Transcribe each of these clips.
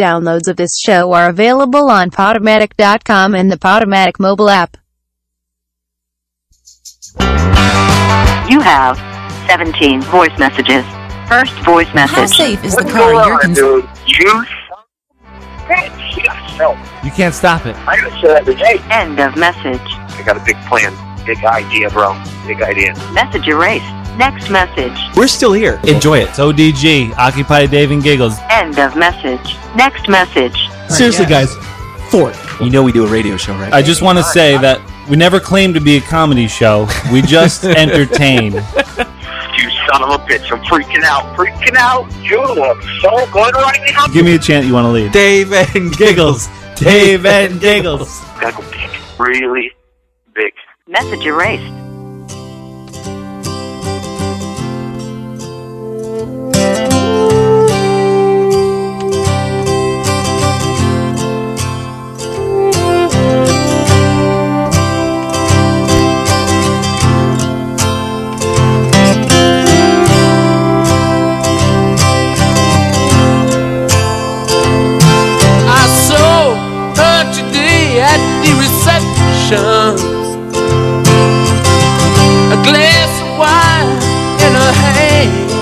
Downloads of this show are available on Podomatic.com and the Podomatic mobile app. You have 17 voice messages. First voice message. How safe is the car you're dude? Juice? You can't stop it. I gotta say that every day. End of message. I got a big plan. Big idea, bro. Big idea. Message erased. Next message. We're still here. Enjoy it. It's ODG, Occupy Dave and Giggles. End of message. Next message. Seriously, guys. Fort. You know we do a radio show, right? I just want to say that we never claimed to be a comedy show. We just entertain. You son of a bitch. I'm freaking out. Freaking out. You look so good right now. Give me a chant you want to lead. Dave and Giggles. Dave and Giggles. Gotta go big. Really big. Message erased. A glass of wine in her hand.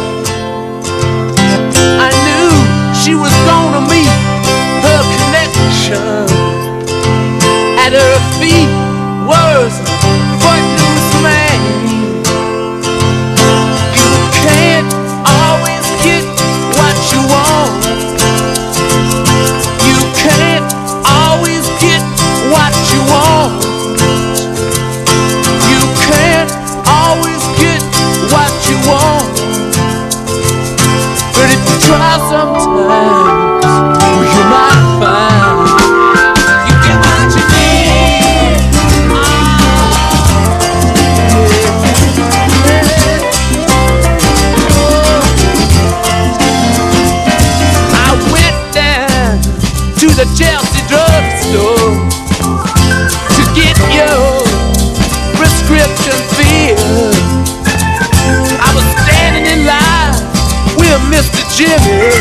I knew she was gonna meet her connection. At her feet was a footloose man. You can't always get what you want. You can't always get what you want. Try sometimes, you might find you get what you need. I went down to the Chelsea drugstore to get your prescription filled. I was standing in line with Mr. Jimmy.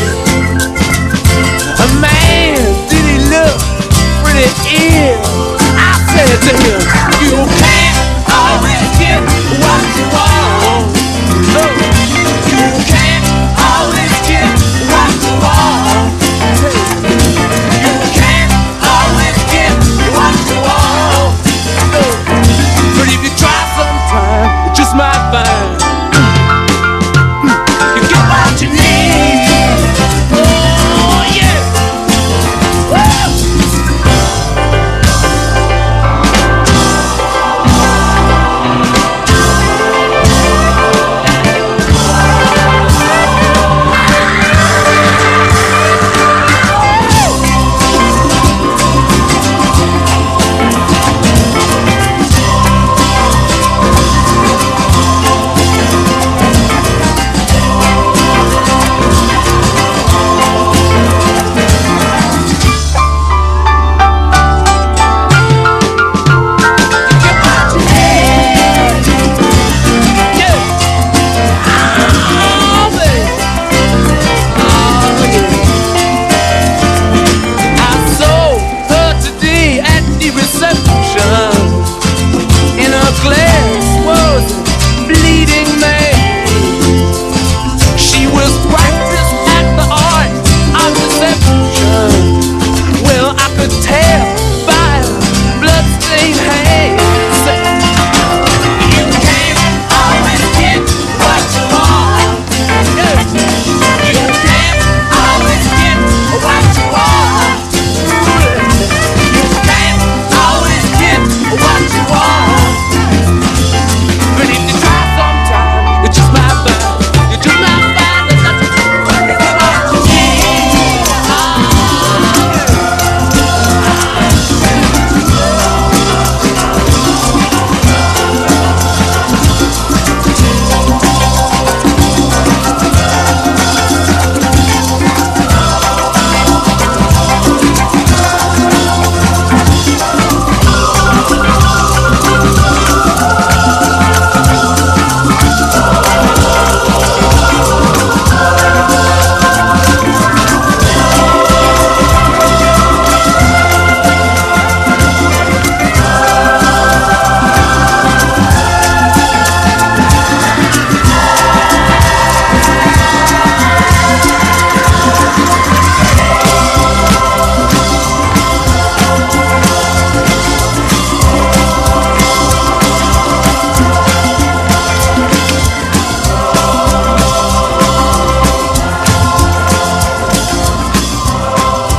A man, did he look pretty ill? I said to him, you can't always get what you want. No, you can't always get what you want. You can't always get what you want. No, but if you try sometime, you just might find you get what you need.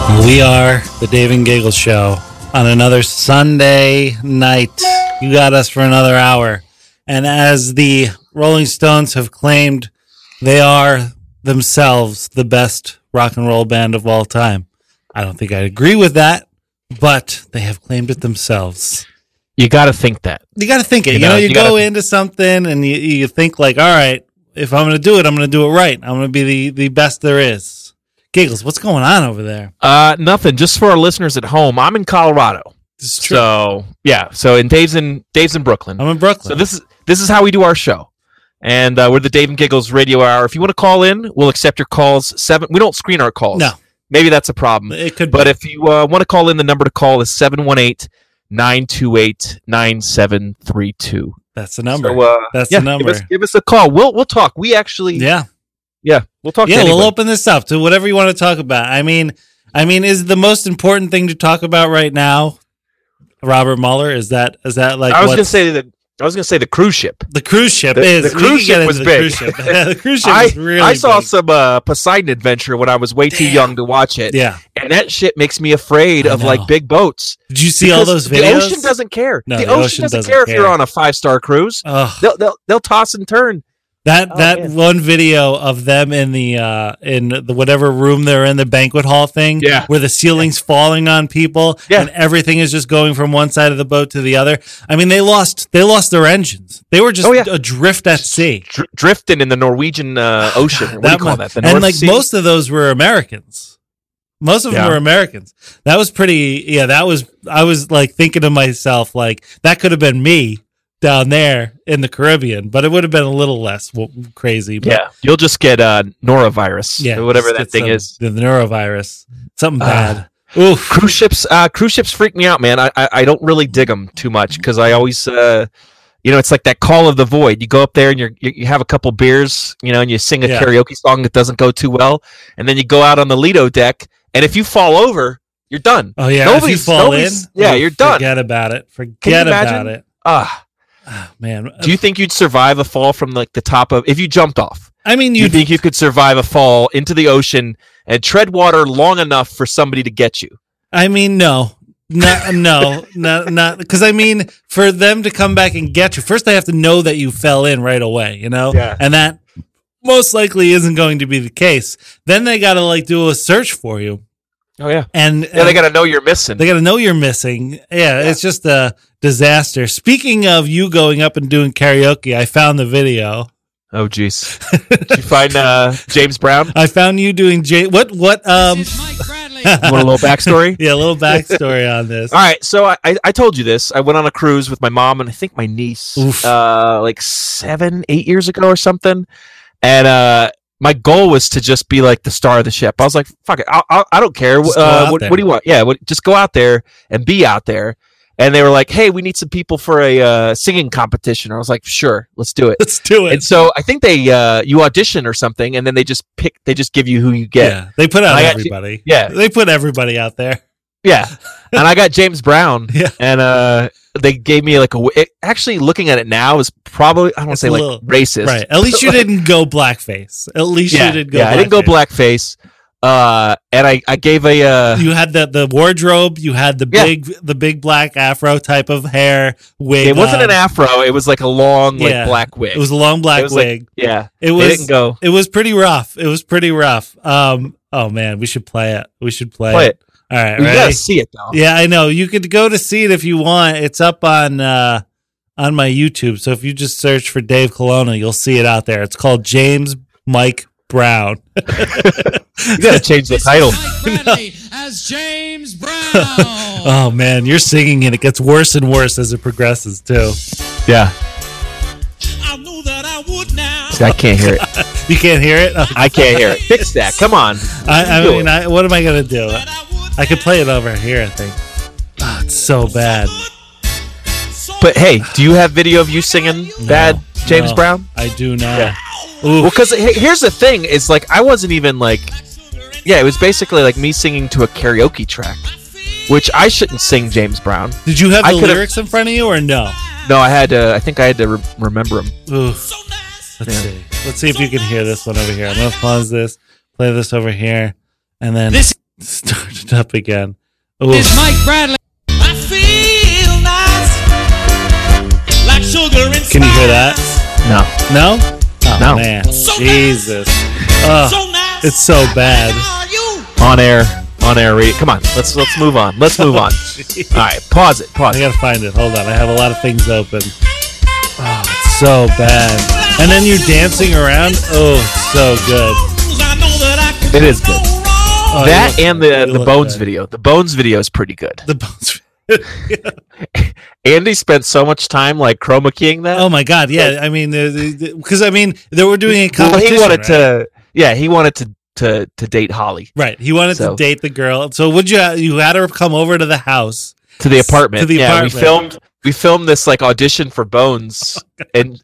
We are the Dave and Giggle Show on another Sunday night. You got us for another hour. And as the Rolling Stones have claimed, they are themselves the best rock and roll band of all time. I don't think I agree with that, but they have claimed it themselves. You got to think that. You got to think it. You go into something and you think like, all right, if I'm going to do it, I'm going to do it right. I'm going to be the best there is. Giggles, what's going on over there? Nothing. Just for our listeners at home, I'm in Colorado. This is true. So yeah. So Dave's in Brooklyn. I'm in Brooklyn. So this is how we do our show, and we're the Dave and Giggles Radio Hour. If you want to call in, we'll accept your calls. We don't screen our calls. No, maybe that's a problem. It could. But if you want to call in, the number to call is 718-928-9732. That's the number. So, that's the number. Give us a call. We'll talk. We actually we'll talk. Yeah, we'll open this up to whatever you want to talk about. I mean, is the most important thing to talk about right now Robert Mueller? Is that like? I was going to say the cruise ship. The cruise ship the cruise ship was big. The cruise ship was really I saw big. some Poseidon Adventure when I was way too young to watch it. Yeah, and that shit makes me afraid of like big boats. Did you see all those videos? The ocean doesn't care. No, the ocean doesn't care if you're on a 5-star cruise. They'll toss and turn. That one video of them in the whatever room they're in, the banquet hall thing, where the ceiling's falling on people, and everything is just going from one side of the boat to the other. I mean, they lost their engines. They were just adrift at sea, drifting in the Norwegian Ocean. What do you call that? The North and like Sea? most of those were Americans. Most of them were Americans. That was pretty. Yeah, that was. I was like thinking to myself, like that could have been me down there in the Caribbean, but it would have been a little less crazy. But you'll just get norovirus, or whatever that thing is. The norovirus, something bad. Oof. Cruise ships freak me out, man. I don't really dig them too much because I always, it's like that call of the void. You go up there and you have a couple beers, and you sing a karaoke song that doesn't go too well, and then you go out on the Lido deck, and if you fall over, you're done. Oh yeah, if you fall in, you're done. Forget about it. Forget about it. Oh, man, do you think you'd survive a fall from like the top of if you jumped off? I mean, you think you could survive a fall into the ocean and tread water long enough for somebody to get you? I mean, no, because I mean, for them to come back and get you, first they have to know that you fell in right away, and that most likely isn't going to be the case. Then they got to like do a search for you. Oh yeah, and they got to know you're missing. They got to know you're missing. Yeah, it's just a disaster. Speaking of you going up and doing karaoke, I found the video. Oh jeez, did you find James Brown? I found you doing what? This is Mike Bradley. Want a little backstory? Yeah, a little backstory on this. All right, so I told you this. I went on a cruise with my mom and I think my niece, like 7-8 years ago or something, and my goal was to just be like the star of the ship. I was like, fuck it. I don't care. What do you want? Yeah, just go out there and be out there. And they were like, hey, we need some people for a singing competition. I was like, sure, let's do it. Let's do it. And so I think you audition or something, and then they just give you who you get. Yeah, they put out everybody. They put everybody out there. Yeah. And I got James Brown. And they gave me like actually looking at it now is probably, I don't want to say like racist. Right. At least you didn't go blackface. At least you didn't go blackface. I didn't go blackface. And I gave you had the wardrobe, you had the big black afro type of hair wig. It wasn't an afro, it was like a long black wig. It was a long black wig. It was pretty rough. Oh man, we should play it. Play it. All right, you gotta see it though. Yeah, I know. You could go to see it if you want. It's up on my YouTube. So if you just search for Dave Colonna, you'll see it out there. It's called James Mike Brown. You gotta change the title. Mike Bradley as James Brown. Oh man, you're singing and it gets worse and worse as it progresses too. Yeah. I knew that I would now. See, I can't hear it. You can't hear it? I can't hear it. Fix that. Come on. What am I gonna do? I could play it over here, I think. Oh, it's so bad. But hey, do you have video of you singing bad James Brown? I do not. Yeah. Well, because here's the thing: is like I wasn't even like, it was basically like me singing to a karaoke track, which I shouldn't sing James Brown. Did you have the lyrics in front of you or no? No, I think I had to remember them. Let's see if you can hear this one over here. I'm gonna pause this, play this over here, and then Start it up again. Ooh. It's Mike Bradley. I feel nice, like sugar and Can you hear that? No. No? Oh, No. man. So Jesus. so Oh, nice. it's so bad. How are you? On air. Come on. Let's move on. Let's move on. All right. Pause it. I gotta find it. Hold on. I have a lot of things open. Oh, it's so bad. And then you're dancing around. Oh, it's so good. I know that I can It is good. go wrong. Oh, That you and look- you the look Bones good. video. The Bones video is pretty good. The Bones. Andy spent so much time like chroma keying that. Oh my God! Yeah, I mean, because I mean, they were doing a Well, competition. he wanted right? to. Yeah, he wanted to date Holly Right. He wanted to So- date the girl. So would you had her come over to the house. to the apartment. To the yeah, apartment. we filmed this like audition for Bones, and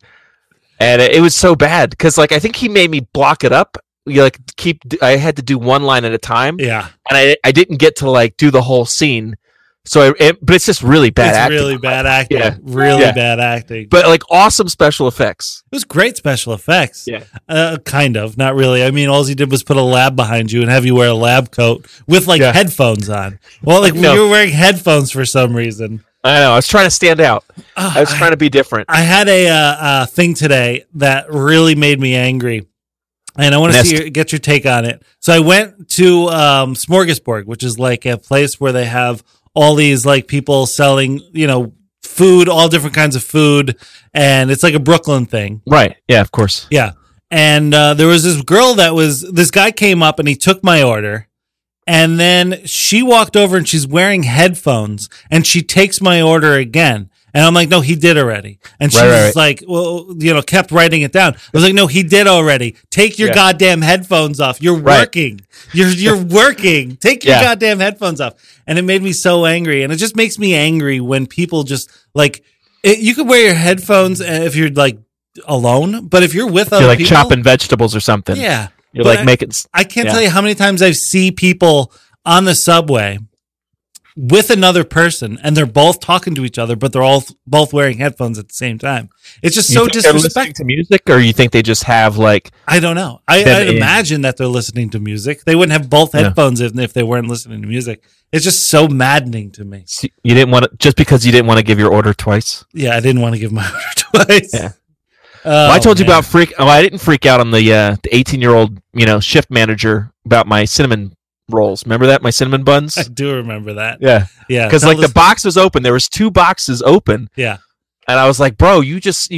it was so bad because like I think he made me block it up. You like I had to do one line at a time, Yeah. and I didn't get to like do the whole scene. So, but it's just really bad It's acting. really bad acting. Yeah. Really Yeah. bad acting. But like awesome special effects. It was great special effects. Yeah. Kind of. Not really. I mean, all he did was put a lab behind you and have you wear a lab coat with like Yeah. headphones on. Well, like No. you were wearing headphones for some reason. I know. I was trying to stand out. I was trying to be different. I had a thing today that really made me angry. And I want to get your take on it. So I went to Smorgasburg, which is like a place where they have all these like people selling, food, all different kinds of food. And it's like a Brooklyn thing. Right. Yeah, of course. Yeah. And there was this girl this guy came up and he took my order. And then she walked over and she's wearing headphones and she takes my order again. And I'm like, no, he did already. And she was like, well, kept writing it down. I was like, no, he did already. Take your goddamn headphones off. You're working. You're working. Take your goddamn headphones off. And it made me so angry. And it just makes me angry when people just like, you could wear your headphones if you're like alone, but if you're with other You're like people, chopping vegetables or something. yeah. You're But like making. I can't tell you how many times I've seen people on the subway with another person and they're both talking to each other, but they're all both wearing headphones at the same time. It's just so You think they're listening disrespectful. to music, or you think they just have like? I don't know. I'd imagine that they're listening to music. They wouldn't have both headphones if they weren't listening to music. It's just so maddening to me. You didn't want to just because you didn't want to give your order twice. Yeah, I didn't want to give my order twice. Yeah. Well, I told you about I didn't freak out on the 18-year-old shift manager about my cinnamon rolls. Remember that, my cinnamon buns? I do remember that. Yeah, Yeah. because like the box was open. There was 2 boxes open. Yeah. And I was like, bro, you just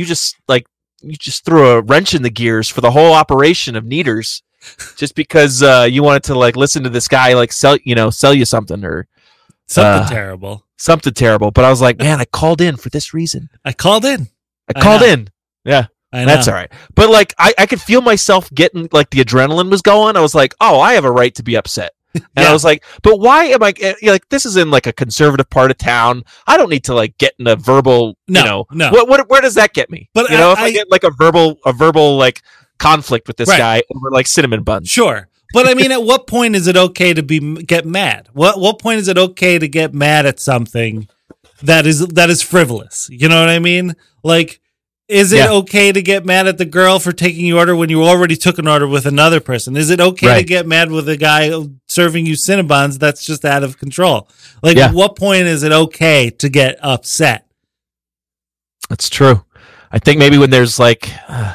threw a wrench in the gears for the whole operation of Kneaders, just because you wanted to like listen to this guy like sell you something or Something terrible. something terrible. But I was like, man, I called in for this reason. I called in. I called know. in. Yeah. I know. That's all right. But like I could feel myself getting like the adrenaline was going. I was like, oh, I have a right to be upset. And Yeah. I was like, but why am I like this is in like a conservative part of town. I don't need to like get in a verbal, No. Where does that get me? But if I get like a verbal like conflict with this Right. guy over like cinnamon buns. Sure. But I mean, at what point is it okay to get mad? What point is it okay to get mad at something that is frivolous? You know what I mean? Like, is it okay to get mad at the girl for taking your order when you already took an order with another person? Is it okay to Right. get mad with a guy serving you Cinnabons that's just out of control? Like, Yeah. at what point is it okay to get upset? That's true. I think maybe when there's like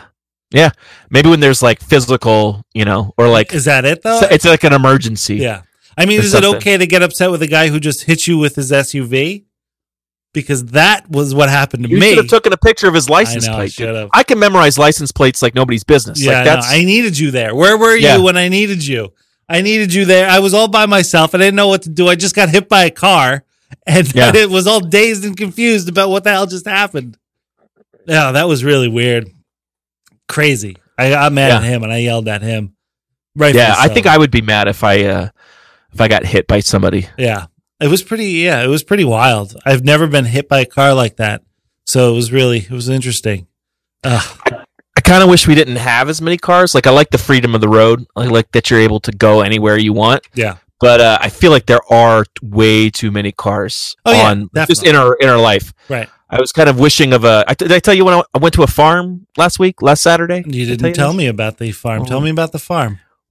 maybe when there's like physical, or like Is that it though? it's like an emergency. Yeah. I mean, Or is it something. okay to get upset with a guy who just hit you with his SUV? Because that was what happened to You me. should have taken a picture of his license I know, I plate. dude. should have. I can memorize license plates like nobody's business. Yeah, like that's I needed you there. Where were you Yeah. when I needed you? I needed you there. I was all by myself. I didn't know what to do. I just got hit by a car and Yeah. it was all dazed and confused about what the hell just happened. Yeah, that was really weird. Crazy. I got mad at him and I yelled at him. Right. yeah. I think I would be mad if I got hit by somebody. Yeah. It was pretty wild. I've never been hit by a car like that. So it was interesting. Ugh. I kind of wish we didn't have as many cars. Like I like the freedom of the road. I like that you're able to go anywhere you want. Yeah. But I feel like there are way too many cars on just in our life. Right. I was kind of wishing of did I tell you when I went to a farm last Saturday? You didn't tell me about the farm. Tell me about the farm.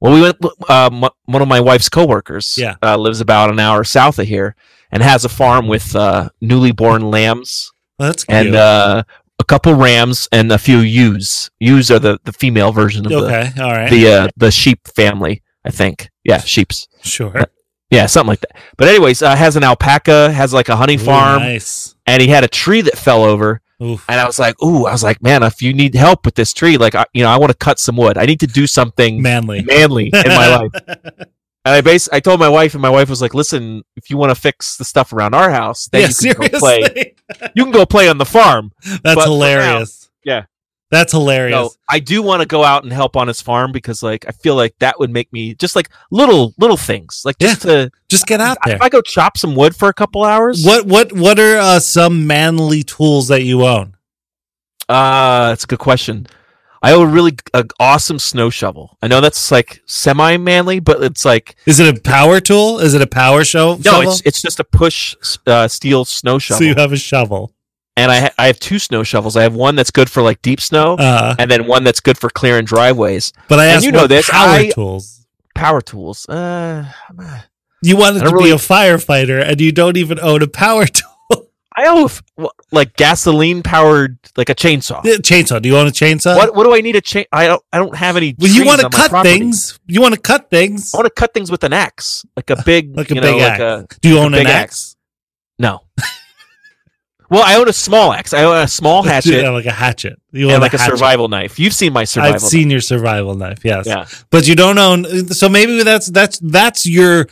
Well, we went. One of my wife's coworkers lives about an hour south of here and has a farm with newly born lambs. That's cute. And a couple rams and a few ewes. Ewes are the female version of all right. the sheep family, I think. Yeah, sheeps. Sure. Yeah, something like that. But anyways, has an alpaca, has like a honey farm. Nice. And he had a tree that fell over. Oof. And I was like, man, if you need help with this tree, like, I want to cut some wood. I need to do something manly in my life. And I told my wife, and my wife was like, listen, if you want to fix the stuff around our house, then you can go play. You can go play on the farm. That's hilarious. Yeah. That's hilarious. So I do want to go out and help on his farm because, like, I feel like that would make me just like little things, like just get out there. If I go chop some wood for a couple hours. What are some manly tools that you own? That's a good question. I own a really awesome snow shovel. I know that's like semi-manly, but it's like. Is it a power tool? Is it a power shovel? No, it's just a push steel snow shovel. So you have a shovel. And I have two snow shovels. I have one that's good for like deep snow, and then one that's good for clearing driveways. But I asked, you know this tools. Power tools. You wanted to be a firefighter, and you don't even own a power tool. I own like gasoline powered, like a chainsaw. Chainsaw. Do you own a chainsaw? What do I need a chain? I don't have any. Well, you want to cut things. You want to cut things. I want to cut things with an axe, like a big, like a big axe. Do you own an axe? No. Well, I own a small axe. I own a small hatchet. Like a hatchet. You own like a survival knife. You've seen my survival knife. I've seen your survival knife, yes. Yeah. But you don't own, so maybe that's your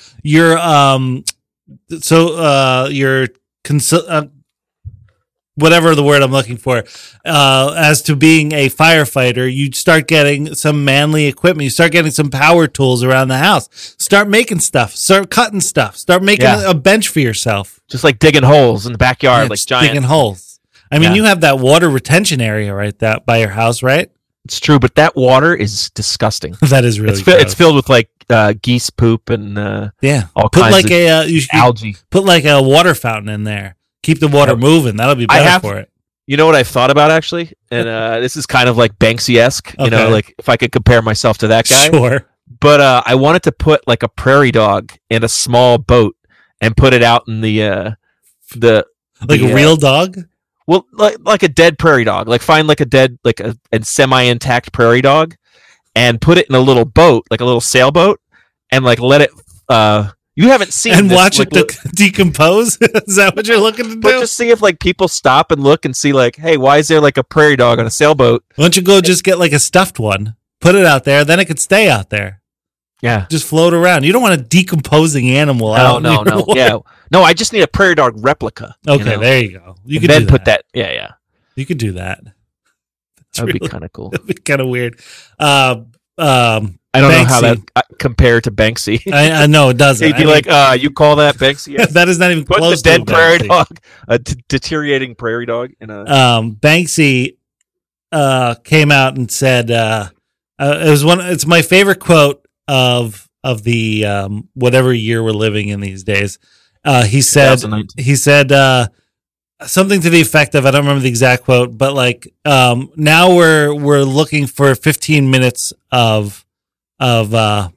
whatever the word I'm looking for, as to being a firefighter, you start getting some manly equipment. You start getting some power tools around the house. Start making stuff. Start cutting stuff. Start making a bench for yourself. Just like digging holes in the backyard, like giant. Digging holes. I mean, you have that water retention area right that by your house, right? It's true, but that water is disgusting. That is really it's filled with like geese poop and all kinds of algae. Put like a water fountain in there. Keep the water moving. That'll be better for it. You know what I've thought about actually, and this is kind of like Banksy-esque. You know, like if I could compare myself to that guy. Sure. But I wanted to put like a prairie dog in a small boat and put it out in the a real dog. Well, like a dead prairie dog. Like find like a dead a semi-intact prairie dog, and put it in a little boat, like a little sailboat, and like let it. You haven't seen and this, watch it decompose. Is that what you're looking to do? But just see if like people stop and look and see like, hey, why is there like a prairie dog on a sailboat? Why don't you go just get like a stuffed one, put it out there, then it could stay out there. Yeah, just float around. You don't want a decomposing animal out. No. Yeah, no. I just need a prairie dog replica. Okay, there you go. You could then put that. Yeah. You could do that. That'd be kind of cool. That'd be kind of weird. I don't know how that compared to Banksy. I know it doesn't. He'd be like, you call that Banksy? That is not even put close the to dead prairie dog, a deteriorating prairie dog. In a Banksy came out and said, it's my favorite quote of the whatever year we're living in these days. He said something to the effect of, I don't remember the exact quote, but like now we're looking for 15 minutes of not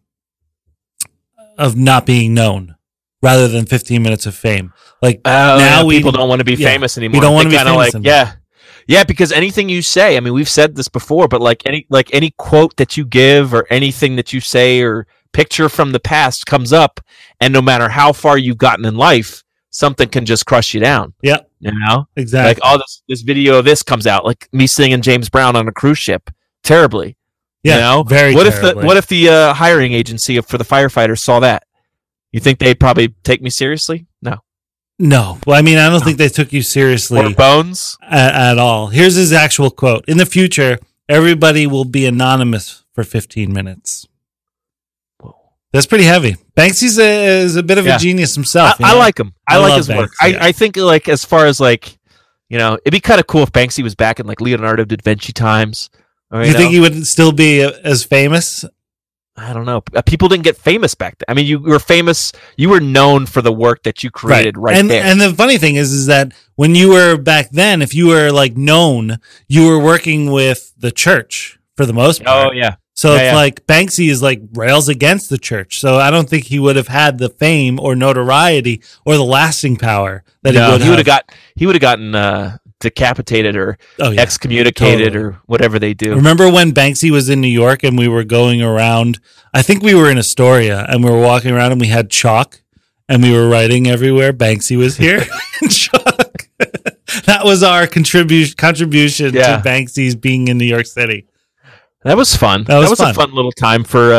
being known rather than 15 minutes of fame. Like now people don't want to be famous anymore. We don't want to be famous anymore. Yeah, because anything you say, I mean, we've said this before, but like any quote that you give or anything that you say or picture from the past comes up, and no matter how far you've gotten in life, something can just crush you down. Yeah, you know, exactly. Like this video of this comes out, like me singing James Brown on a cruise ship, terribly. Yeah, you know? very. What if the hiring agency for the firefighters saw that? You think they'd probably take me seriously? No. Well, I mean, I don't think they took you seriously. Or Bones? At all. Here's his actual quote. In the future, everybody will be anonymous for 15 minutes. Whoa. That's pretty heavy. Banksy's is a bit of a genius himself. I like him. I like his Banksy, work. I think, like, as far as, like, you know, it'd be kind of cool if Banksy was back in, like, Leonardo da Vinci times. Or, you think he would still be as famous? I don't know. People didn't get famous back then. I mean, you were famous. You were known for the work that you created right there. And the funny thing is that when you were back then, if you were like known, you were working with the church for the most part. Oh yeah. So Yeah, it's yeah. like Banksy is like rails against the church. So I don't think he would have had the fame or notoriety or the lasting power that No, he would have. he would have gotten decapitated or Oh, yeah. excommunicated Totally. or whatever they do. Remember when Banksy was in New York and we were going around? I think we were in Astoria and we were walking around and we had chalk and we were writing everywhere. Banksy was here in chalk. That was our contribution Yeah. to Banksy's being in New York City. That was fun. That was a fun. fun little time for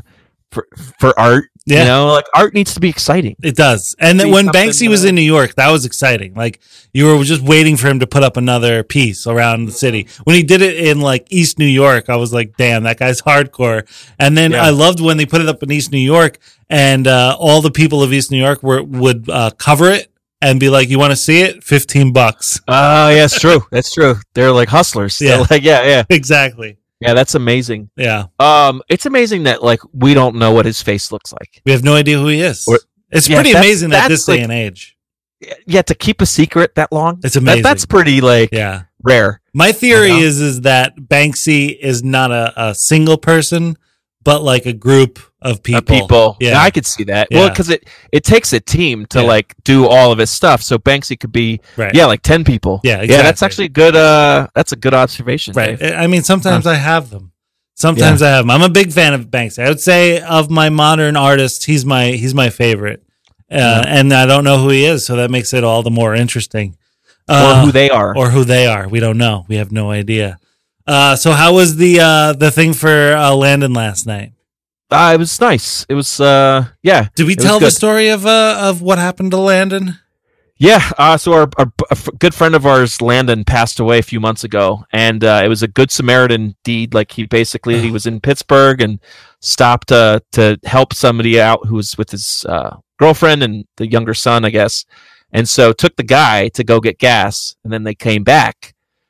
art. Yeah. You know, like art needs to be exciting. It does. And then See when something, Banksy was in New York, that was exciting. Like you were just waiting for him to put up another piece around the city. When he did it in like East New York, I was like, damn, that guy's hardcore. And then Yeah. I loved when they put it up in East New York and all the people of East New York would cover it and be like, you want to see it? $15. Oh, yeah, it's true. That's true. They're like hustlers. Yeah. They're like, yeah. Exactly. Yeah, that's amazing. Yeah. It's amazing that like we don't know what his face looks like. We have no idea who he is. Or- It's Yeah, pretty that's- amazing at this that's day like- and age. Yeah, to keep a secret that long. It's amazing. That's pretty like Yeah. rare. My theory You know? is that Banksy is not a single person, but like a group of people. Yeah, Yeah. I could see that. Yeah. Well, because it takes a team to Yeah. like do all of his stuff. So Banksy could be Right. like 10 people. Yeah, Yeah, that's exactly. actually a good. That's a good observation. Right. Dave. I mean, sometimes I have them. Sometimes I have them. I'm a big fan of Banksy. I would say of my modern artists, he's my favorite. And I don't know who he is, so that makes it all the more interesting. Or who they are. Or who they are. We don't know. We have no idea. So how was the thing for Landon last night? It was nice. It was. Yeah. Did we it was tell the good. story of what happened to Landon? Yeah, so our good friend of ours, Landon, passed away a few months ago, and it was a good Samaritan deed. Like he was in Pittsburgh and stopped to help somebody out who was with his girlfriend and the younger son, I guess, and so took the guy to go get gas, and then they came back,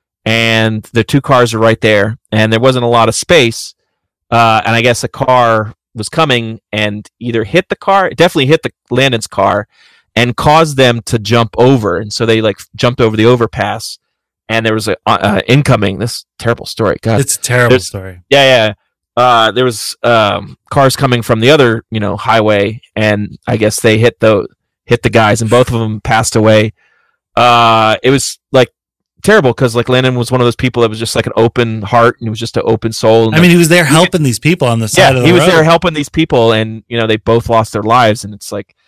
and the two cars are right there, and there wasn't a lot of space, and I guess a car was coming and either hit the car, it definitely hit the Landon's car, and caused them to jump over. And so they like jumped over the overpass, and there was a incoming. This terrible story. God, It's a terrible story. yeah. There was cars coming from the other highway, and I guess they hit the guys, and both of them passed away. It was like terrible because like Landon was one of those people that was just like an open heart, and he was just an open soul. And I mean, he was there helping these people on the side of the he road. was there helping these people, and they both lost their lives, and it's like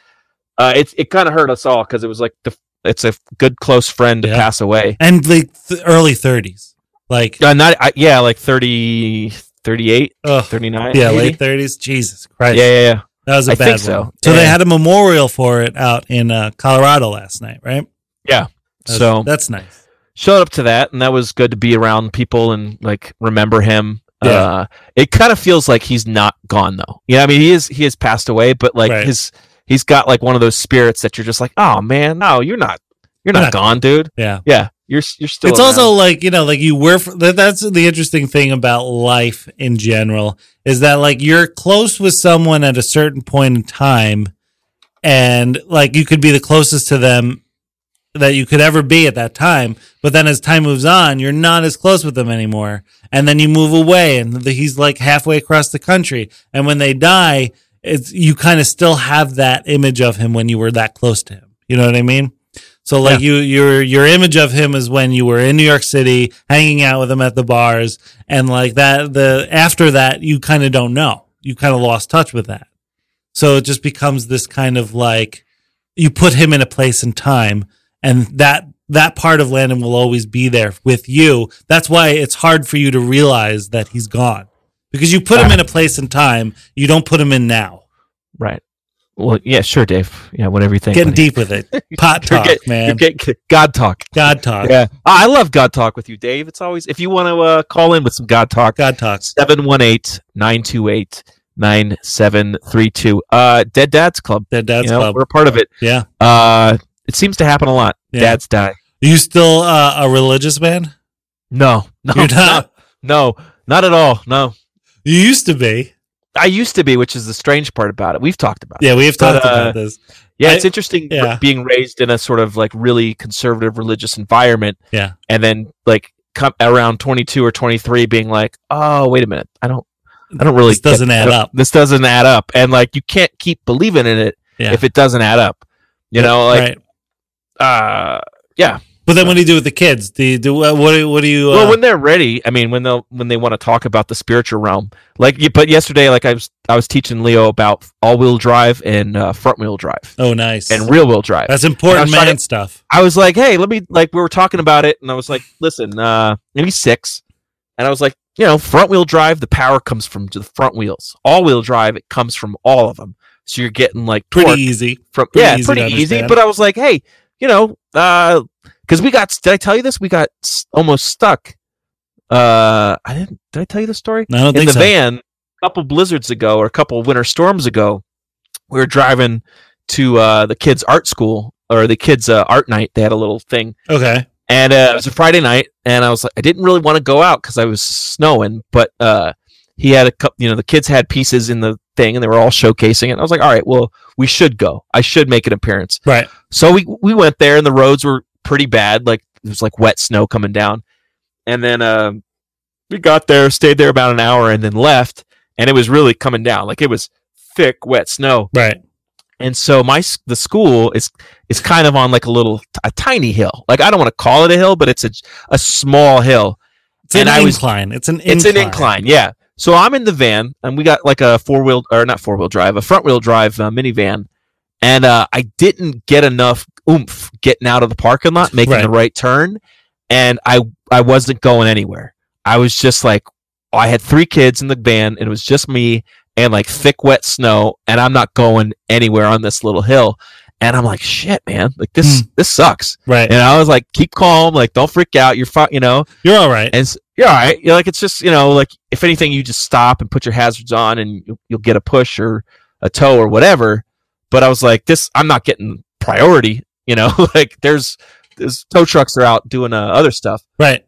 it kind of hurt us all because it was like it's a good close friend to pass away, And like early 30s. Like, like 30, 38, ugh, 39. yeah, maybe? late 30s. Jesus Christ. Yeah. That was a I bad think one. so. So they Yeah. had a memorial for it out in Colorado last night, right? Yeah. So that's nice. Showed up to that, and that was good to be around people and like remember him. Yeah. It kind of feels like he's not gone though. I mean he has passed away, but like Right. he's got like one of those spirits that you're just like, oh man, no, you're not gone, dude. Yeah. Yeah, you're still. It's around. also like, like you were, that's the interesting thing about life in general is that like you're close with someone at a certain point in time and like you could be the closest to them that you could ever be at that time. But then as time moves on, you're not as close with them anymore. And then you move away and he's like halfway across the country. And when they die, you kind of still have that image of him when you were that close to him. You know what I mean? So like your image of him is when you were in New York City, hanging out with him at the bars, and like that. After that, you kind of don't know. You kind of lost touch with that. So it just becomes this kind of like you put him in a place and time, and that part of Landon will always be there with you. That's why it's hard for you to realize that he's gone because you put him in a place and time. You don't put him in now. Right. Well, yeah, sure, Dave. Yeah, whatever you think. Getting buddy. deep with it. Pot talk, man. You're getting God talk. God talk. Yeah, I love God talk with you, Dave. It's always if you want to call in with some God talk. God talk. 718-928-9732. Dead Dads Club. Dead Dads Club. We're a part of it. Yeah. It seems to happen a lot. Yeah. Dads die. Are you still a religious man? No, You're not? no, not at all. No, You used to be. I used to be, which is the strange part about it. We've talked about it. Yeah, we have talked about this. Yeah, it's interesting yeah. being raised in a sort of like really conservative religious environment. Yeah. And then like come around 22 or 23 being like, oh, wait a minute. I don't I don't really. This doesn't add up. This doesn't add up, and like you can't keep believing in it if it doesn't add up. You know, like, yeah. But then, what do you do with the kids? What do you? Well, when they're ready, I mean, when they want to talk about the spiritual realm, but yesterday, like I was teaching Leo about all-wheel drive and front-wheel drive. Oh, nice. And rear-wheel drive. That's important man stuff. I was like, hey, we were talking about it, and I was like, listen, and he's 6, and I was like, you know, front-wheel drive, the power comes from the front wheels. All-wheel drive, it comes from all of them. So you're getting like pretty easy. Pretty easy. But I was like, hey, you know, because did I tell you this? We got almost stuck. Did I tell you the story? No, I don't think so. In the van, a couple blizzards ago or a couple winter storms ago, we were driving to the kids' art school or the kids' art night. They had a little thing. Okay. And it was a Friday night, and I was like, I didn't really want to go out because I was snowing, but he had a couple, you know, the kids had pieces in the thing, and they were all showcasing it. I was like, all right, well, we should go. I should make an appearance. Right. So we went there, and the roads were pretty bad. Like it was like wet snow coming down, and then we got there, stayed there about an hour, and then left. And it was really coming down. Like it was thick, wet snow. Right. And so the school is kind of on like a tiny hill. Like I don't want to call it a hill, but it's a small hill. It's an incline. It's an incline. Yeah. So I'm in the van, and we got like a front wheel drive minivan, and I didn't get enough oomph getting out of the parking lot, making the right turn, and I wasn't going anywhere. I was just like, I had 3 kids in the van, and it was just me and like thick wet snow, and I'm not going anywhere on this little hill. And I'm like, shit, man, like this sucks. Right. And I was like, keep calm, like don't freak out. You're fine, you know. You're all right. And you're all right. You're like, it's just, you know, like if anything, you just stop and put your hazards on, and you'll get a push or a tow or whatever. But I was like, I'm not getting priority, you know. Like there's tow trucks are out doing other stuff. Right.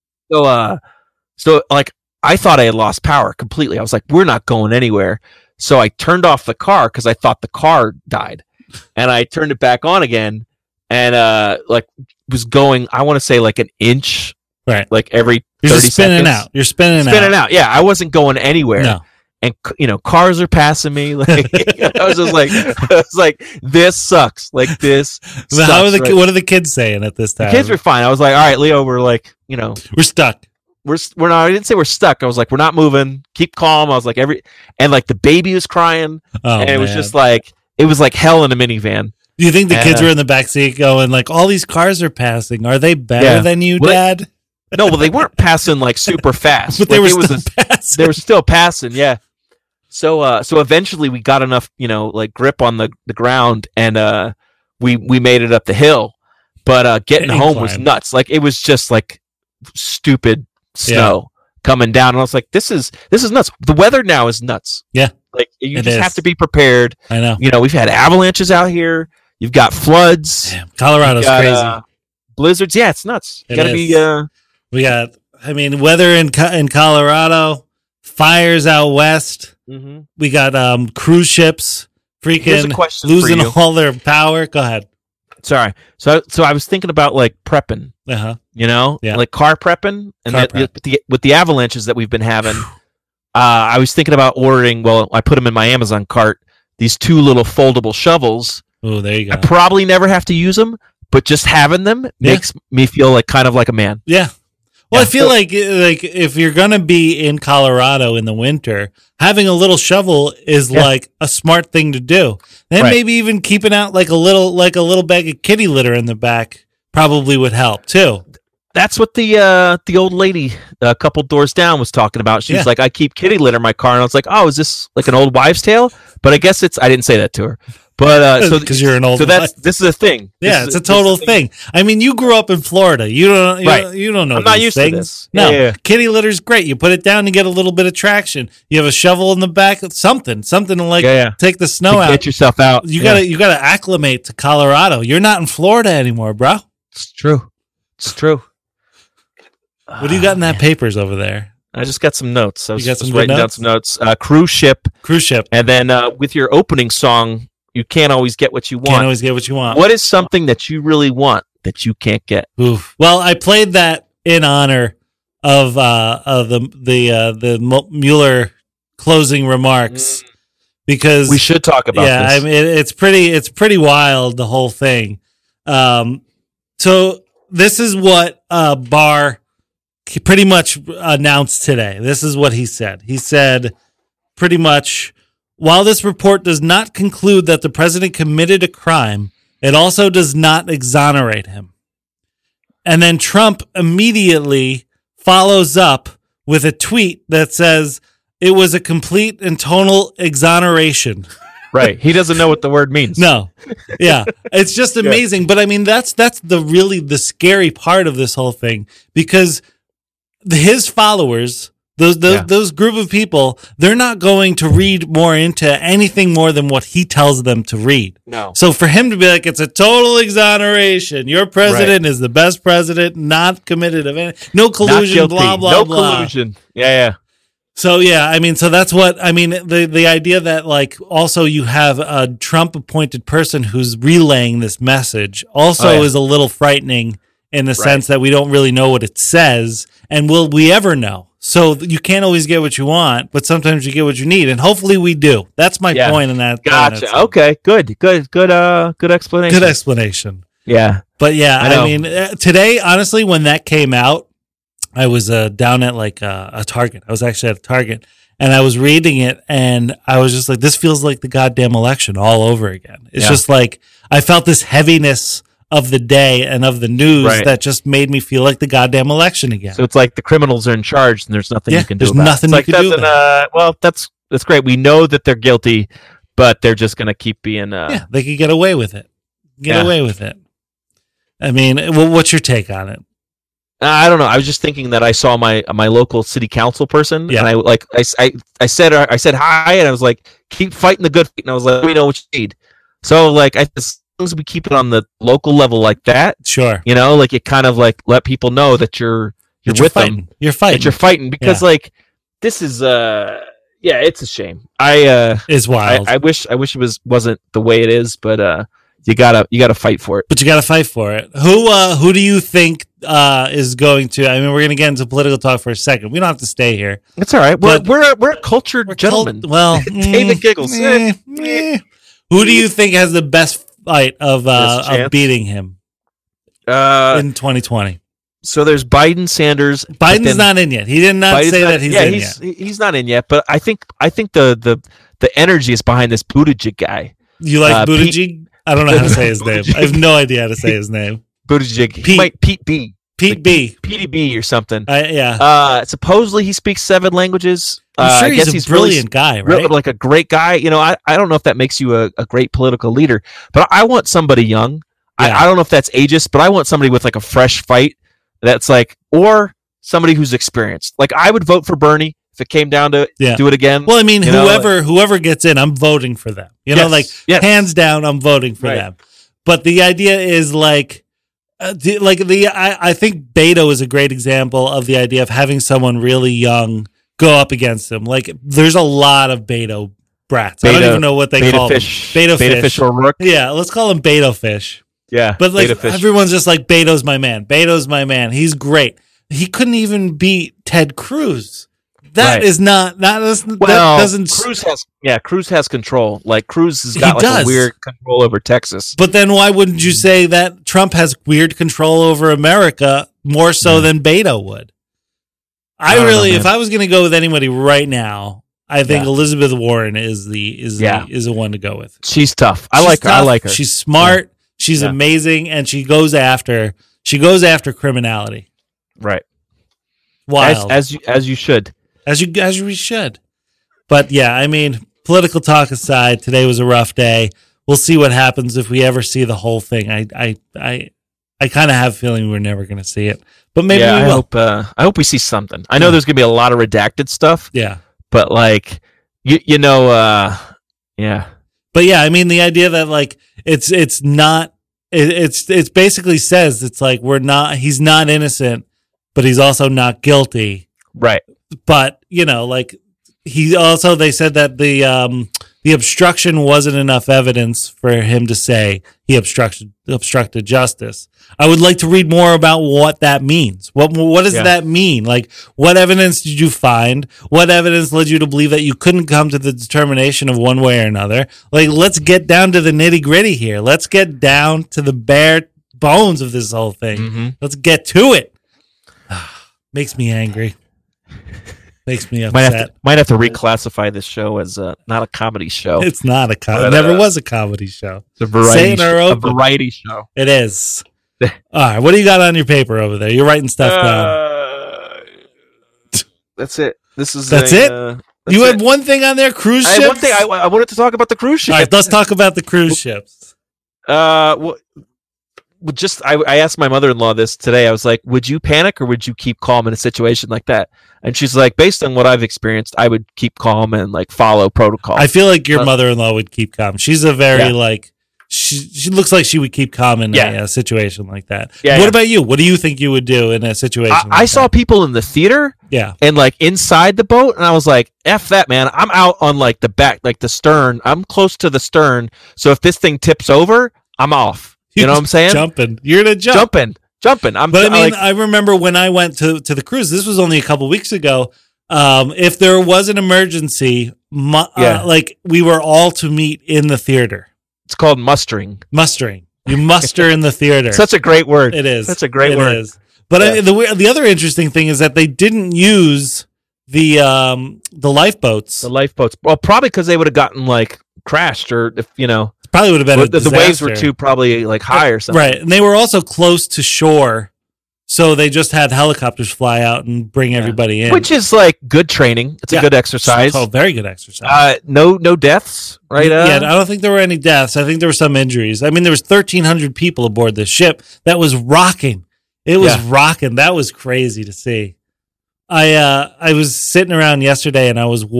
So like I thought I had lost power completely. I was like, we're not going anywhere. So I turned off the car because I thought the car died. And I turned it back on again, and like was going, I want to say like an inch, right? Like every You're 30 just spinning seconds. out. You're spinning out. Yeah, I wasn't going anywhere. No. And you know, cars are passing me. Like I was just like, this sucks. Like this. So sucks, what are the kids saying at this time? The kids were fine. I was like, all right, Leo, we're like, you know, we're stuck. We're not. I didn't say we're stuck. I was like, we're not moving. Keep calm. I was like, and like the baby was crying, and it was just like. It was like hell in a minivan. Do you think the kids were in the backseat going like, all these cars are passing? Are they better than you, Dad? No, well, they weren't passing like super fast. But they were still passing. They were still passing, yeah. So eventually we got enough, you know, like grip on the ground, and we made it up the hill. But getting home was nuts. Like it was just like stupid snow coming down, and I was like, this is nuts. The weather now is nuts. Yeah. Like you just have to be prepared. I know. You know, we've had avalanches out here. You've got floods. Damn, Colorado's crazy. Blizzards. Yeah, it's nuts. You gotta be. We got. I mean, weather in Colorado, fires out west. Mm-hmm. We got cruise ships freaking losing all their power. Go ahead. Sorry. So I was thinking about like prepping. You know, like car prepping, and with the avalanches that we've been having. I was thinking about ordering. Well, I put them in my Amazon cart. These 2 little foldable shovels. Oh, there you go. I probably never have to use them, but just having them makes me feel like kind of like a man. Yeah. Well, I feel like if you're gonna be in Colorado in the winter, having a little shovel is like a smart thing to do. Then maybe even keeping out like a little bag of kitty litter in the back probably would help too. That's what the old lady a couple doors down was talking about. She's like, I keep kitty litter in my car, and I was like, oh, is this like an old wives' tale? But I guess I didn't say that to her. But because you're an old. So this is a thing. Yeah, it's a total thing. I mean, you grew up in Florida. You don't know. I'm not used to this. No, kitty litter's great. You put it down, you get a little bit of traction. You have a shovel in the back, something to like take the snow out. Get yourself out. You gotta acclimate to Colorado. You're not in Florida anymore, bro. It's true. It's true. What do you got in that papers over there? I just got some notes. I was just writing down some notes. Cruise ship. And then with your opening song, you can't always get what you want. Can't always get what you want. What is something that you really want that you can't get? Oof. Well, I played that in honor of the Mueller closing remarks because We should talk about yeah, this. I mean it's pretty wild, the whole thing. So this is what Barr pretty much announced today. This is what he said. He said pretty much, while this report does not conclude that the president committed a crime, it also does not exonerate him. And then Trump immediately follows up with a tweet that says it was a complete and total exoneration. Right. He doesn't know what the word means. No. Yeah. It's just amazing. But I mean, that's the scary part of this whole thing, because his followers, those group of people, they're not going to read more into anything more than what he tells them to read. No. So for him to be like, it's a total exoneration. Your president is the best president, not committed of any, no collusion, blah, blah, no blah. collusion. Yeah. So yeah, I mean, so that's what I mean. The idea that like also you have a Trump appointed person who's relaying this message also is a little frightening in the sense that we don't really know what it says, and will we ever know? So you can't always get what you want, but sometimes you get what you need, and hopefully we do. That's my point in that. Gotcha. Okay. Good explanation. Good explanation. Yeah. But yeah, I know. I mean, today, honestly, when that came out, I was down at like a Target. I was actually at a Target, and I was reading it, and I was just like, this feels like the goddamn election all over again. It's just like, I felt this heaviness of the day and of the news that just made me feel like the goddamn election again. So it's like the criminals are in charge, and there's nothing you can do there's about nothing it. you can do about it. Well, that's great. We know that they're guilty, but they're just going to keep being... yeah, they could get away with it. Away with it. I mean, what's your take on it? I don't know. I was just thinking that I saw my local city council person, and I said hi, and I was like, keep fighting the good fight, and I was like, we know what you need. So like, as long as we keep it on the local level like that, sure, you know, like it kind of like let people know that you're with them, you're fighting, that you're fighting, because like this is it's a shame. It's wild. I wish it wasn't the way it is, but you gotta fight for it. But you gotta fight for it. Who do you think is going to? I mean, we're gonna get into political talk for a second. We don't have to stay here. It's all right. We're a cultured gentleman. David giggles. Who do you think has the best fight of beating him in 2020? So there's Biden, Sanders. Biden's not in yet. He did not say that he's in yet. He's not in yet. But I think the energy is behind this Buttigieg guy. You like Buttigieg? I don't know how to say his name. I have no idea how to say his name. Buttigieg. Pete B. PDB or something. Supposedly he speaks 7 languages. I'm sure he's a brilliant guy, right? Like a great guy. You know, I don't know if that makes you a great political leader, but I want somebody young. Yeah. I don't know if that's ageist, but I want somebody with like a fresh fight that's like, or somebody who's experienced. Like I would vote for Bernie if it came down to do it again. Well, I mean, whoever gets in, I'm voting for them. You know, hands down, I'm voting for them. But the idea is like, I think Beto is a great example of the idea of having someone really young go up against him. Like, there's a lot of Beto brats. I don't even know what they call them. Beta fish. Or Rook. Yeah, let's call him Beto fish. Yeah, but like everyone's just like, Beto's my man. Beto's my man. He's great. He couldn't even beat Ted Cruz. That is not. That doesn't. Cruz has control. Like Cruz has got like a weird control over Texas. But then why wouldn't you say that Trump has weird control over America more so than Beto would? If I was going to go with anybody right now, I think Elizabeth Warren is the one to go with. She's tough. I like her. She's smart. Yeah. She's amazing, and she goes after criminality. Right. Wild. As you should. As we should. But yeah, I mean, political talk aside, today was a rough day. We'll see what happens if we ever see the whole thing. I kind of have a feeling we're never going to see it, but maybe we will. I hope we see something. I know there's going to be a lot of redacted stuff. Yeah, but like yeah. But yeah, I mean, the idea that like it's basically says it's like he's not innocent, but he's also not guilty. Right. But, you know, like they said that the the obstruction wasn't enough evidence for him to say he obstructed justice. I would like to read more about what that means. What does that mean? Like, what evidence did you find? What evidence led you to believe that you couldn't come to the determination of one way or another? Like, let's get down to the nitty gritty here. Let's get down to the bare bones of this whole thing. Mm-hmm. Let's get to it. Makes me angry. Makes me upset. Might have to reclassify this show as not a comedy show. It's not a comedy. It never was a comedy show. It's a variety show. It is. All right. What do you got on your paper over there? You're writing stuff down. That's it. That's it? You had one thing on there, cruise ships? I had one thing. I wanted to talk about the cruise ship. All right, let's talk about the cruise ships. I asked my mother-in-law this today. I was like, would you panic or would you keep calm in a situation like that? And she's like, based on what I've experienced, I would keep calm and like follow protocol. I feel like your mother-in-law would keep calm. She's a very she looks like she would keep calm in a situation like that. What about you? What do you think you would do in a situation like that? I saw people in the theater and like inside the boat, and I was like, F that, man. I'm out on like the back, like the stern. I'm close to the stern. So if this thing tips over, I'm off. You know what I'm saying? Jumping. You're going to jump. Jumping. I remember when I went to the cruise, this was only a couple weeks ago. If there was an emergency, like we were all to meet in the theater. It's called mustering. You muster in the theater. Such a great word. It is. Such a great word. It is. But the other interesting thing is that they didn't use the lifeboats. The lifeboats. Well, probably because they would have gotten like crashed, or if probably would have been the waves were too probably like high or something. Right, and they were also close to shore, so they just had helicopters fly out and bring everybody in, which is like good training. It's a good exercise. Oh, very good exercise. No deaths, right? I don't think there were any deaths. I think there were some injuries. I mean, there was 1,300 people aboard this ship that was rocking. It was rocking. That was crazy to see. I was sitting around yesterday and I was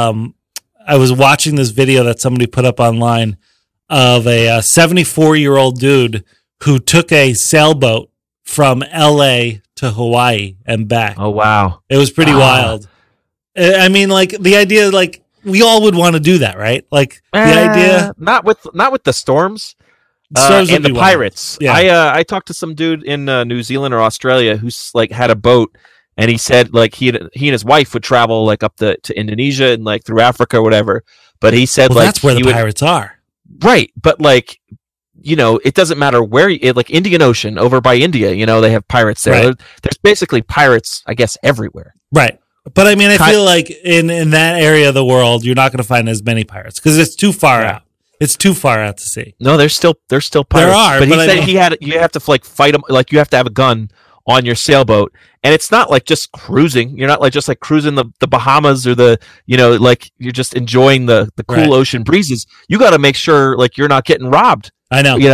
watching this video that somebody put up online of a 74-year-old dude who took a sailboat from L.A. to Hawaii and back. Oh, wow. It was pretty wild. I mean, like, the idea, like, we all would want to do that, right? Like, the idea... Not with the storms. Storms and the pirates. Yeah. I talked to some dude in New Zealand or Australia who's, like, had a boat, and he said, like, he and his wife would travel, like, up to Indonesia and, like, through Africa or whatever. But he said, like... that's where the pirates are. Right, but, like, it doesn't matter where... like, Indian Ocean, over by India, they have pirates there. Right. There's basically pirates, I guess, everywhere. Right. But, I mean, I feel like in that area of the world, you're not going to find as many pirates, because it's too far out. It's too far out to sea. No, there's still pirates. There are, but he said you have to, like, fight them, like, you have to have a gun on your sailboat, and it's not like just cruising. You're not like just like cruising the Bahamas or the like you're just enjoying the cool ocean breezes. You got to make sure like you're not getting robbed. I know,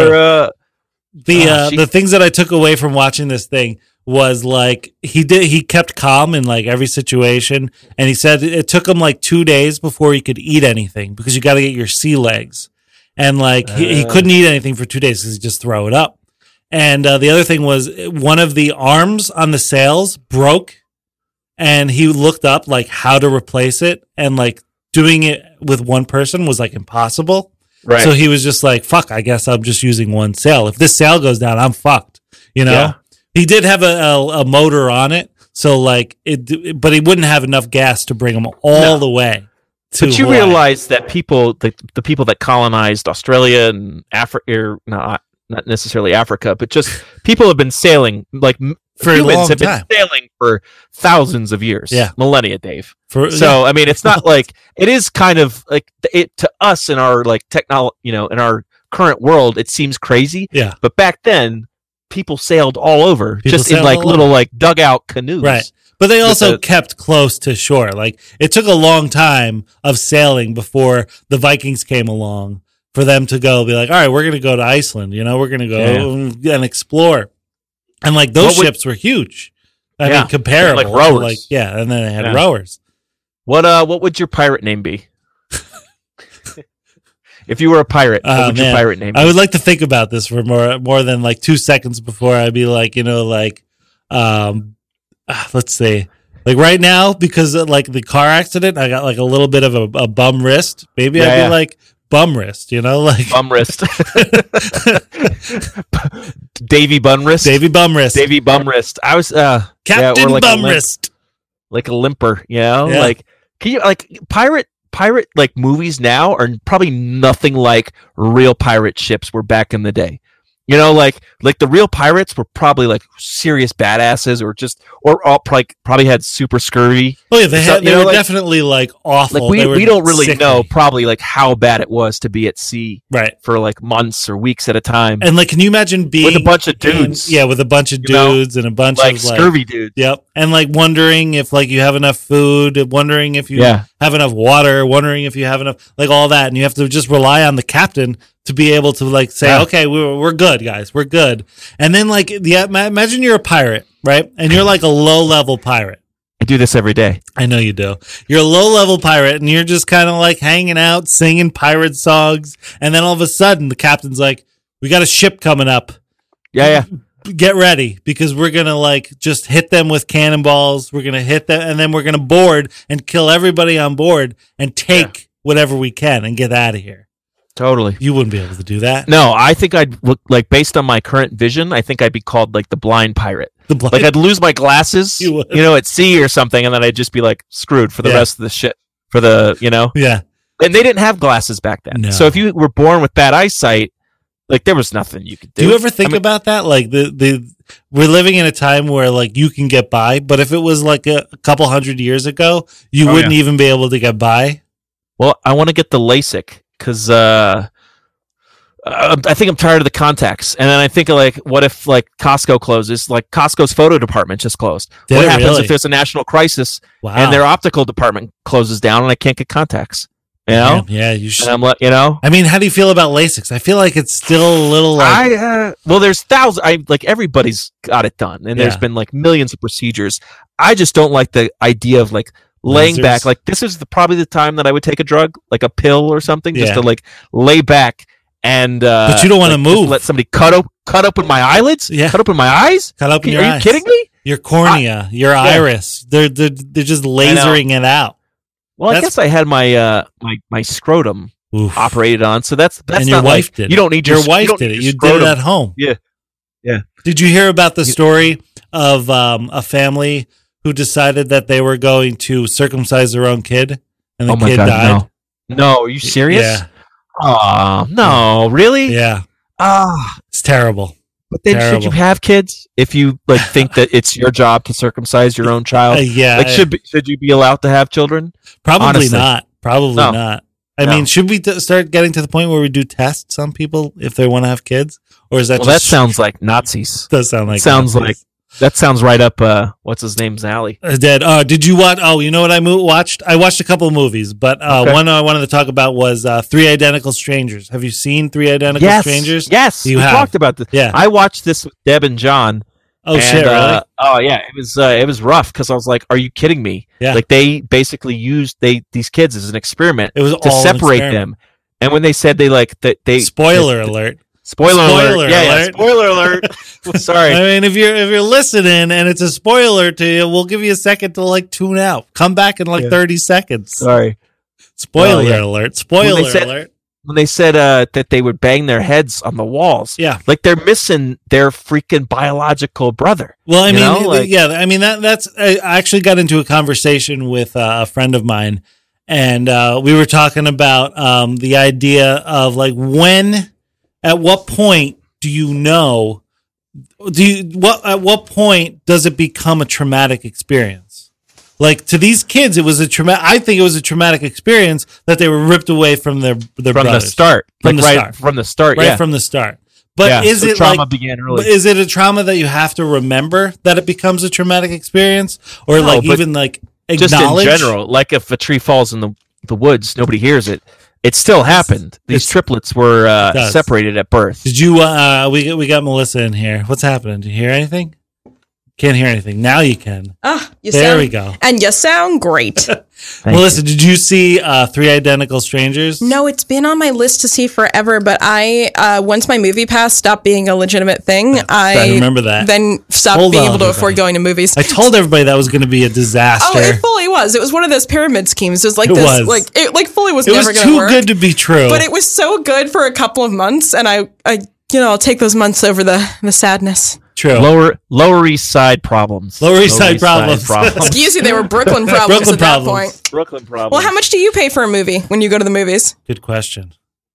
the things that I took away from watching this thing was like he kept calm in like every situation, and he said it took him like 2 days before he could eat anything because you got to get your sea legs, and like he couldn't eat anything for 2 days because he just throw it up. And the other thing was one of the arms on the sails broke, and he looked up like how to replace it, and like doing it with one person was like impossible. Right. So he was just like, fuck, I guess I'm just using one sail. If this sail goes down, I'm fucked. Yeah. He did have a motor on it, so like but he wouldn't have enough gas to bring him all the way to But you Hawaii. realize that the people that colonized Australia and Africa, not necessarily Africa, but just people have been sailing, like for a humans long have been time. sailing for thousands of years, millennia, Dave. I mean, it's not like it is kind of like it to us in our like technology, in our current world, it seems crazy. Yeah, but back then, people sailed all over, just in like little like dugout canoes, right? But they also kept close to shore. Like it took a long time of sailing before the Vikings came along for them to go be like, all right, we're going to go to Iceland. We're going to go and explore. And like those ships were huge. I mean, comparable. Like rowers. Like, and then they had rowers. What would your pirate name be? If you were a pirate, what would your pirate name be? I would like to think about this for more than like 2 seconds before I'd be like, let's see. Like right now, because of, like the car accident, I got like a little bit of a bum wrist. Maybe I'd be like bum wrist, like bum wrist. Davy bum wrist. Davy bum wrist. Davy bum wrist. I was Captain like Bum Wrist. Like a limper, Yeah. Like can you like pirate like movies now are probably nothing like real pirate ships were back in the day. Like the real pirates were probably like serious badasses, or all probably had super scurvy. Oh yeah, they were definitely like awful. Like we don't really sickly. know probably like how bad it was to be at sea, right, for like months or weeks at a time. And like, can you imagine being with a bunch of dudes? with a bunch of dudes and a bunch like of scurvy dudes. Yep, and like wondering if like you have enough food, wondering if you have enough water, wondering if you have enough, like all that, and you have to just rely on the captain to be able to like say, okay, we're good, guys, we're good. And then like, imagine you're a pirate, right? And you're like a low level pirate. I do this every day. I know you do. You're a low level pirate, and you're just kind of like hanging out, singing pirate songs. And then all of a sudden, the captain's like, "We got a ship coming up. Yeah. Get ready, because we're gonna like just hit them with cannonballs. We're gonna hit them, and then we're gonna board and kill everybody on board and take whatever we can and get out of here." Totally. You wouldn't be able to do that. No, I think I'd look like, based on my current vision, I think I'd be called like the blind pirate. Like I'd lose my glasses, at sea or something, and then I'd just be like screwed for the rest of the shit. For the, Yeah. And they didn't have glasses back then. No. So if you were born with bad eyesight, like there was nothing you could do. Do you ever think about that? Like we're living in a time where like you can get by, but if it was like a couple hundred years ago, you wouldn't even be able to get by. Well, I want to get the LASIK because I think I'm tired of the contacts. And then I think like, what if like Costco closes? Like Costco's photo department just closed. What happens if there's a national crisis and their optical department closes down and I can't get contacts? Yeah, you should. And I mean, how do you feel about LASIK? I feel like it's still a little like. Well, there's thousands. Like everybody's got it done, and there's been like millions of procedures. I just don't like the idea of like laying back. Like this is probably the time that I would take a drug, like a pill or something, just to like lay back and. But you don't want to move. Let somebody cut open my eyelids. Yeah. Cut open my eyes. Cut open your eyes. Are you kidding me? Your cornea, your iris. They're just lasering it out. Well, I guess I had my my scrotum operated on, so that's and not your wife like, did. You don't need your wife did it. You did it at home. Yeah. Did you hear about the story of a family who decided that they were going to circumcise their own kid, and the kid died? No, are you serious? Yeah. Oh no, really? Yeah. It's terrible. But then should you have kids if you like think that it's your job to circumcise your own child? Like should you be allowed to have children? Probably Honestly. not. Probably not. I mean, should we start getting to the point where we do tests on people if they want to have kids, or is that? Well, that sounds like Nazis. Does sound like sounds Nazis. like that sounds right up. What's his name's alley? Did you watch? Oh, you know what I watched? I watched a couple of movies, but one I wanted to talk about was Three Identical Strangers. Have you seen Three Identical Strangers? Yes, we talked about this. Yeah, I watched this with Deb and John. Oh shit! Really? Oh yeah, it was rough because I was like, "Are you kidding me?" Yeah. Like they basically used these kids as an experiment. It was to all separate them. And when they said they spoiler alert. Spoiler alert. Yeah, spoiler alert. Sorry. I mean, if you're listening and it's a spoiler to you, we'll give you a second to like tune out. Come back in like 30 seconds. Sorry. Spoiler alert. Spoiler alert. When they said that they would bang their heads on the walls. Yeah. Like they're missing their freaking biological brother. Well, I mean, I mean, that's, I actually got into a conversation with a friend of mine, and we were talking about the idea of like at what point do you know, at what point does it become a traumatic experience? Like to these kids, it was I think it was a traumatic experience that they were ripped away from their brothers. From the start. From the start. But is it trauma began early? Is it a trauma that you have to remember that it becomes a traumatic experience, or acknowledge? Just in general, like if a tree falls in the woods, nobody hears it. It still happened. These triplets were separated at birth. Did you? We got Melissa in here. What's happening? Did you hear anything? Can't hear anything. Now you can. There we go. And you sound great. Melissa, did you see Three Identical Strangers? No, it's been on my list to see forever, but I once my movie pass stopped being a legitimate thing, I remember that. Then stopped being able to afford going to movies. I told everybody that was going to be a disaster. Oh, it fully was. It was one of those pyramid schemes. It was like It this, was. like it like fully was It never was going to too work. good to be true. But it was so good for a couple of months, and I I'll take those months over the sadness. True. Lower East Side problems. Lower East Side problems. Excuse me, they were Brooklyn problems Brooklyn at problems. that point. Brooklyn problems. Well, how much do you pay for a movie when you go to the movies? Good question.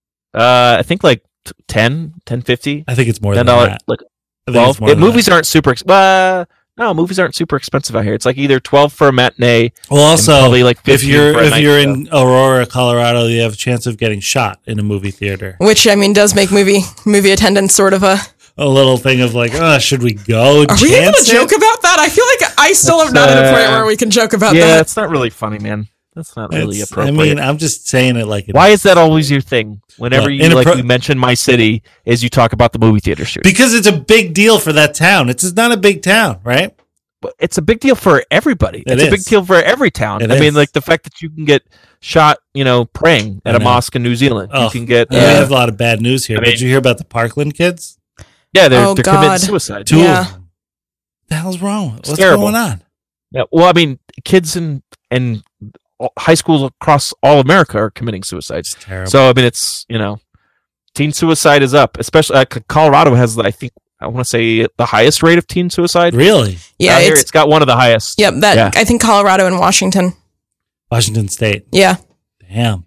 I think like 10, 50. I think it's more than $10, that. like I think it's 12. more than Movies aren't super. No, movies aren't super expensive out here. It's like either 12 for a matinee. Well, also, and probably like if 15 you're for a night show. in Aurora, Colorado, you have a chance of getting shot in a movie theater. Which I mean does make movie attendance sort of a little thing of like, should we go? Are we able to joke about that? I feel like I still am not at a point where we can joke about that. Yeah, it's not really funny, man. That's not really appropriate. I mean, I'm just saying it like it Why is that always your thing? Whenever What, you mention my city, is you talk about the movie theater shooting. Because it's a big deal for that town. It's not a big town, right? But it's a big deal for everybody. It It's is. a big deal for every town. It I is. mean, like the fact that you can get shot, praying at I a know. mosque in New Zealand. You can get. We have a lot of bad news here. I mean- Did you hear about the Parkland kids? Yeah, they're Oh, committing God. suicide. Two Yeah. of them. What the hell's wrong? What's terrible. going on? Yeah, well, I mean, kids in high schools across all America are committing suicides. It's terrible. So I mean, it's teen suicide is up. Especially Colorado has, I think, I want to say the highest rate of teen suicide. Really? Yeah, Out here, it's it's got one of the highest. yep. I think Colorado and Washington. Washington State. Yeah. Damn.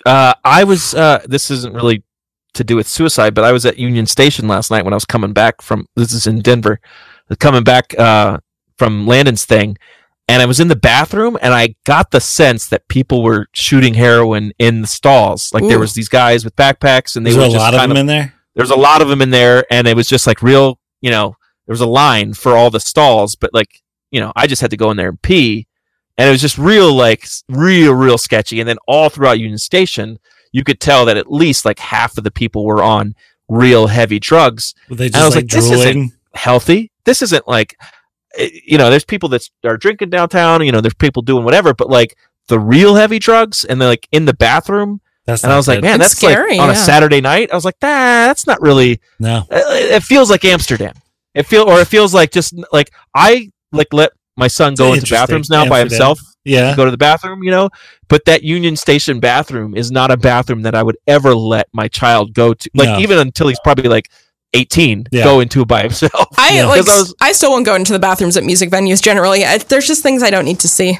I was. This isn't really to do with suicide, but I was at Union Station last night when I was coming back from. This is in Denver. Coming back from Landon's thing, and I was in the bathroom, and I got the sense that people were shooting heroin in the stalls. Like there Ooh. was these guys with backpacks, and they There's were a just lot of kind them in there. There's a lot of them in there, and it was just like real. There was a line for all the stalls, but I just had to go in there and pee. And it was just real sketchy. And then all throughout Union Station, you could tell that at least like half of the people were on real heavy drugs. Were they And I just was like this isn't drooling? healthy. This isn't like, there's people that are drinking downtown, there's people doing whatever, but like the real heavy drugs and they're like in the bathroom. That's And not I was like, good. man, It's that's scary, like on a yeah. Saturday night. I was like, that's not really, No. it feels like Amsterdam. It feels like just like I let my son go into Interesting. bathrooms now by Amsterdam. himself. Yeah. To go to the bathroom, but that Union Station bathroom is not a bathroom that I would ever let my child go to. Like No. even until he's probably like 18, Yeah. go into it by himself. Yeah. I still won't go into the bathrooms at music venues generally. There's just things I don't need to see.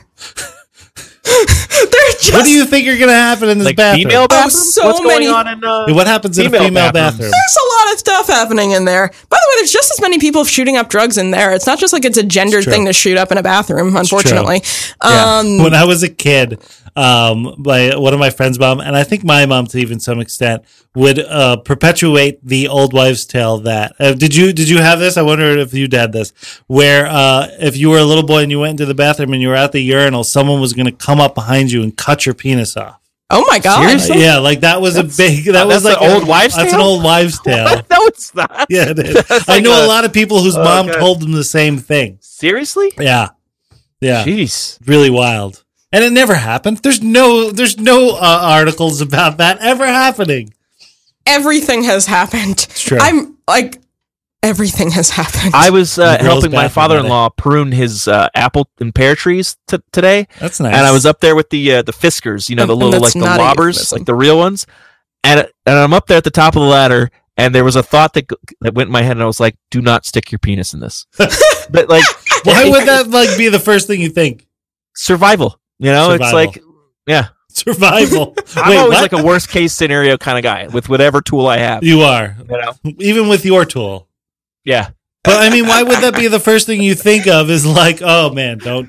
They're just What do you think are going to happen in this like bathroom? female bathroom. so What's many- going on in What happens in a female female bathrooms? bathroom? There's a lot of stuff happening in there. By the way, there's just as many people shooting up drugs in there. It's not just like it's a gendered true. thing to shoot up in a bathroom, unfortunately. Yeah. When I was a kid, one of my friends' mom, and I think my mom to even some extent, would perpetuate the old wives' tale that did you have this? I wonder if you had this, where if you were a little boy and you went into the bathroom and you were at the urinal, someone was going to come up behind you and cut your penis off. Oh my god! Seriously? Yeah, like that was a big. That was that's like an old wives' That's tale? an old wives' tale. No, it's not. Yeah, it is. That's I like know a a- lot of people whose Oh, mom God. told them the same thing. Seriously? Yeah, Jeez. really wild. And it never happened. There's no articles about that ever happening. Everything has happened. It's true. I'm like, everything has happened. I was girl's helping my bathroom, father-in-law prune his apple and pear trees today. That's nice. And I was up there with the Fiskars, the And little that's like the not a lobbers, euphemism. like the real ones. And I'm up there at the top of the ladder, and there was a thought that went in my head, and I was like, "Do not stick your penis in this." But like, Why would that like be the first thing you think? survival? It's Survival. like, yeah. Survival. I'm Wait, always what? like a worst case scenario kind of guy with whatever tool I have. You are, You know? even with your tool. Yeah. But I mean, why would that be the first thing you think of? Is like, oh man, don't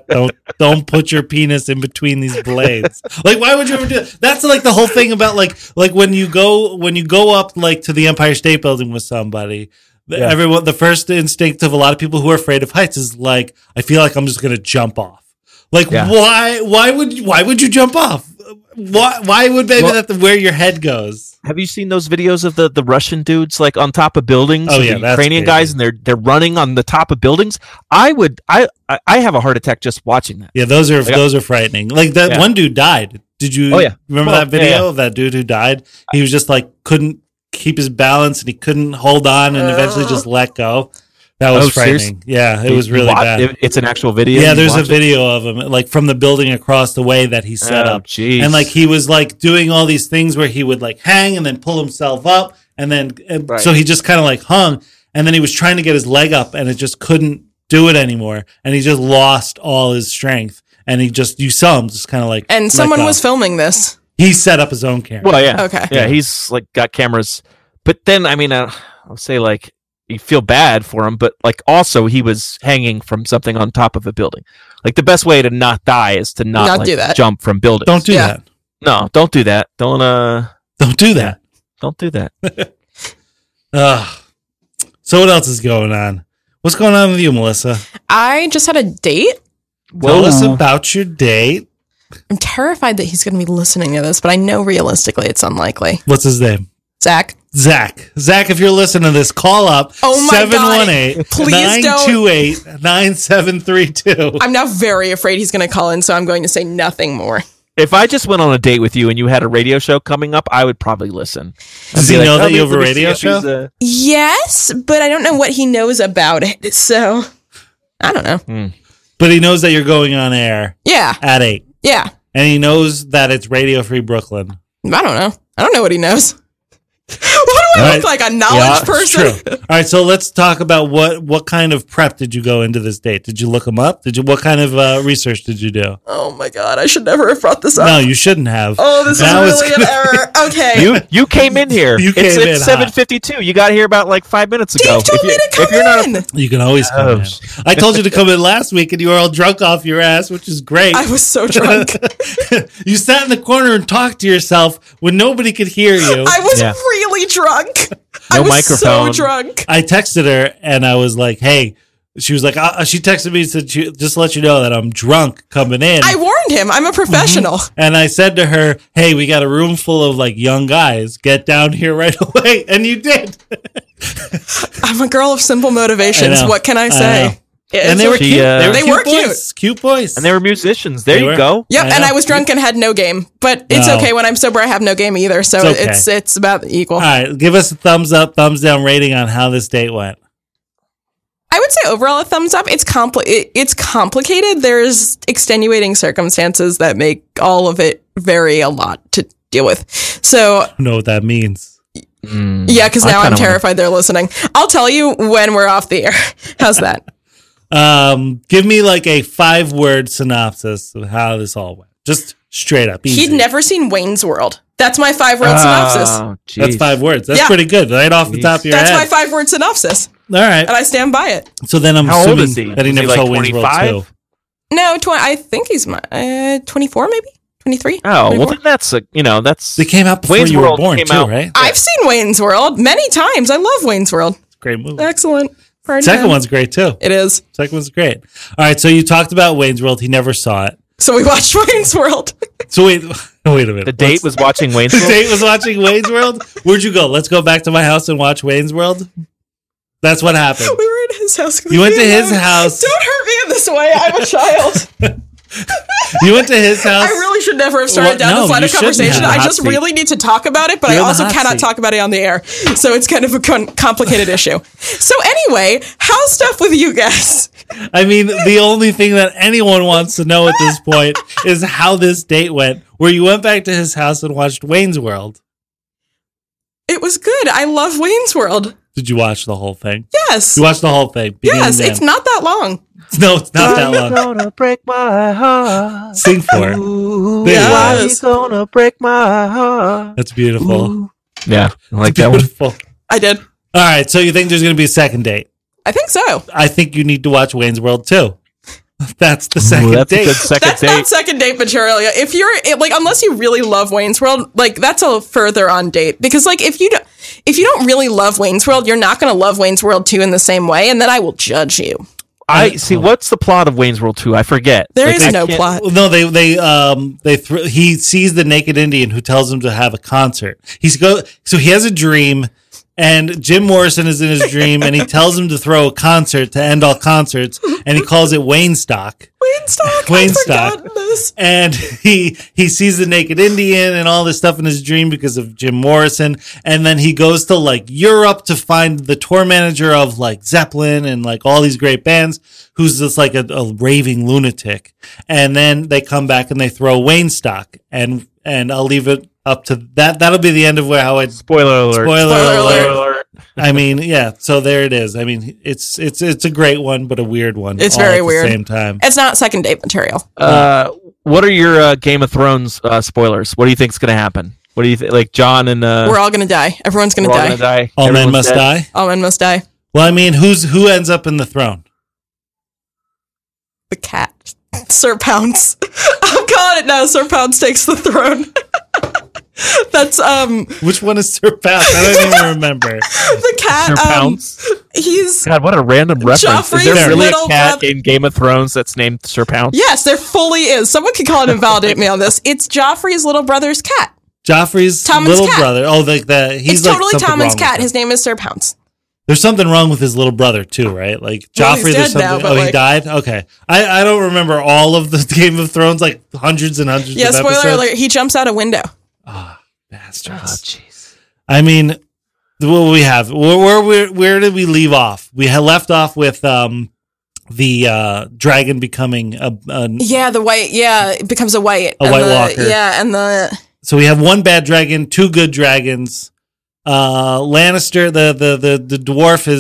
put your penis in between these blades. Like, why would you ever do that? That's like the whole thing about like when you go up like to the Empire State Building with somebody. Yeah. Everyone, the first instinct of a lot of people who are afraid of heights is like, I feel like I'm just going to jump off. Like, Yeah. why would you jump off? Why would maybe that where your head goes? Have you seen those videos of the Russian dudes like on top of buildings? Oh, and yeah, the that's Ukrainian crazy. guys, and they're running on the top of buildings. I have a heart attack just watching that. Yeah, those are frightening. Like that one dude died. Did you remember that video of that dude who died? He was just like couldn't keep his balance and he couldn't hold on and eventually just let go. That was frightening. Seriously? Yeah, it was really bad. It's an actual video. Yeah, there's a video of him like from the building across the way that he set up. Geez. And like he was like doing all these things where he would like hang and then pull himself up and then so he just kind of like hung and then he was trying to get his leg up and it just couldn't do it anymore and he just lost all his strength and you saw him just kind of like And someone was filming this. He set up his own camera. Well, yeah. Okay. Yeah, he's like got cameras. But then, I mean, I'll say like you feel bad for him, but like also he was hanging from something on top of a building. Like the best way to not die is to not do that. jump from buildings. Don't do that. No, don't do that. Don't do that. Don't do that. So what else is going on? What's going on with you, Melissa? I just had a date. Tell us about your date. I'm terrified that he's going to be listening to this, but I know realistically it's unlikely. What's his name? Zach, if you're listening to this, call up. Oh my God. 718-928-9732. I'm now very afraid he's going to call in, so I'm going to say nothing more. If I just went on a date with you and you had a radio show coming up, I would probably listen. Does he know that you have a radio show? Yes, but I don't know what he knows about it, so I don't know. But he knows that you're going on air. Yeah. At 8. Yeah. And he knows that it's Radio Free Brooklyn. I don't know. I don't know what he knows. What do I look like? A knowledge person? True. All right, so let's talk about what kind of prep did you go into this date? Did you look him up? What kind of research did you do? Oh my God, I should never have brought this up. No, you shouldn't have. Oh, this is really an error. Okay. You came in here. It's 7:52. You got here about like 5 minutes ago. Dave told me to come in. You can always come in. I told you to come in last week and you were all drunk off your ass, which is great. I was so drunk. You sat in the corner and talked to yourself when nobody could hear you. I was really drunk. I was microphone. so drunk. I texted her and I was like, hey, she was like, she texted me and said, just to let you know that I'm drunk coming in. I warned him. I'm a professional. And I said to her, hey, we got a room full of like young guys. Get down here right away. And you did. I'm a girl of simple motivations. What can I say? And they were cute. They were cute. Cute boys. And they were musicians. There you go. Yep, and I was drunk and had no game. But it's okay. When I'm sober, I have no game either. So it's about equal. All right. Give us a thumbs up, thumbs down rating on how this date went. I would say overall a thumbs up. It's complicated. There's extenuating circumstances that make all of it vary a lot to deal with. So I don't know what that means. Yeah, because now I'm terrified they're listening. I'll tell you when we're off the air. How's that? Give me like a 5-word synopsis of how this all went. Just straight up. Easy. He'd never seen Wayne's World. That's my 5-word synopsis. Geez. That's 5 words. That's pretty good. Right off the top of your That's head. my 5-word synopsis. All right. And I stand by it. So then I'm How old is assuming he? that he Is never he saw like Wayne's World 25? 2. No, I think he's 24 maybe? 23? Oh, 24? well, then that's They came out before Wayne's you were World born came too, out- right? I've seen Wayne's World many times. I love Wayne's World. It's a great movie. Excellent. Party Second time. one's great too. It is. Second one's great. All right, so you talked about Wayne's World. He never saw it. So we watched Wayne's World. So wait a minute. The date was watching Wayne's The World. date was watching Wayne's World? Where'd you go? Let's go back to my house and watch Wayne's World? That's what happened. We were at his house. You went to his house. Don't hurt me in this way. I'm a child. You went to his house. I really should never have started down this line of conversation. I just really need to talk about it, but I also cannot talk about it on the air. So it's kind of a complicated issue. So anyway, how's stuff with you guys? I mean, the only thing that anyone wants to know at this point is how this date went, where you went back to his house and watched Wayne's World. It was good. I love Wayne's World. Did you watch the whole thing? Yes. You watched the whole thing? Yes, it's not that long. No, it's not that long. Gonna break my heart. Sing for it. Ooh, Yes. why you gonna break my heart? That's beautiful. Ooh. Yeah, I like that one. Beautiful. I did. All right, so you think there's going to be a second date? I think so. I think you need to watch Wayne's World too. That's the second That's date. a good second That's date. not second date material. If you're like, unless you really love Wayne's World, like that's a further on date. Because like if you don't really love Wayne's World, you're not going to love Wayne's World 2 in the same way, and then I will judge you. I see. What's the plot of Wayne's World 2? I forget. There is no plot. No, he sees the naked Indian who tells him to have a concert. So he has a dream, and Jim Morrison is in his dream, and he tells him to throw a concert to end all concerts, and he calls it Waynestock. Waynestock. And he sees the naked Indian and all this stuff in his dream because of Jim Morrison. And then he goes to like Europe to find the tour manager of like Zeppelin and like all these great bands, who's just like a raving lunatic. And then they come back and they throw Waynestock. And I'll leave it up to that. That'll be the end of how it. Spoiler alert. I mean, yeah. So there it is. I mean, it's a great one, but a weird one. It's very weird. At the same time, it's not second date material. What are your Game of Thrones spoilers? What do you think's going to happen? What do you think? Like John and we're all going to die. Everyone's going to die. All men must die. All men must die. Well, I mean, who ends up in the throne? The cat, Sir Pounce. I'm calling it now. Sir Pounce takes the throne. That's Which one is Sir Pounce? I don't even remember. The cat. Sir Pounce. He's God. What a random reference. Joffrey's is there really a little cat in Game of Thrones that's named Sir Pounce? Yes, there fully is. Someone can call and invalidate me on this. It's Joffrey's little brother's cat. Joffrey's Tommen's little cat. brother. Oh, he's it's totally like Tommen's cat. His name is Sir Pounce. There's something wrong with his little brother too, right? Like Joffrey, he's there's dead something. now, He died. Okay, I don't remember all of the Game of Thrones, like hundreds and hundreds. Yeah, of spoiler episodes. alert. He jumps out a window. Bastards. Oh, jeez. I mean, what we have? Where did we leave off? We had left off with the dragon becoming the white. Yeah, it becomes a white. White Walker. Yeah, and the. So we have one bad dragon, two good dragons. Lannister, the dwarf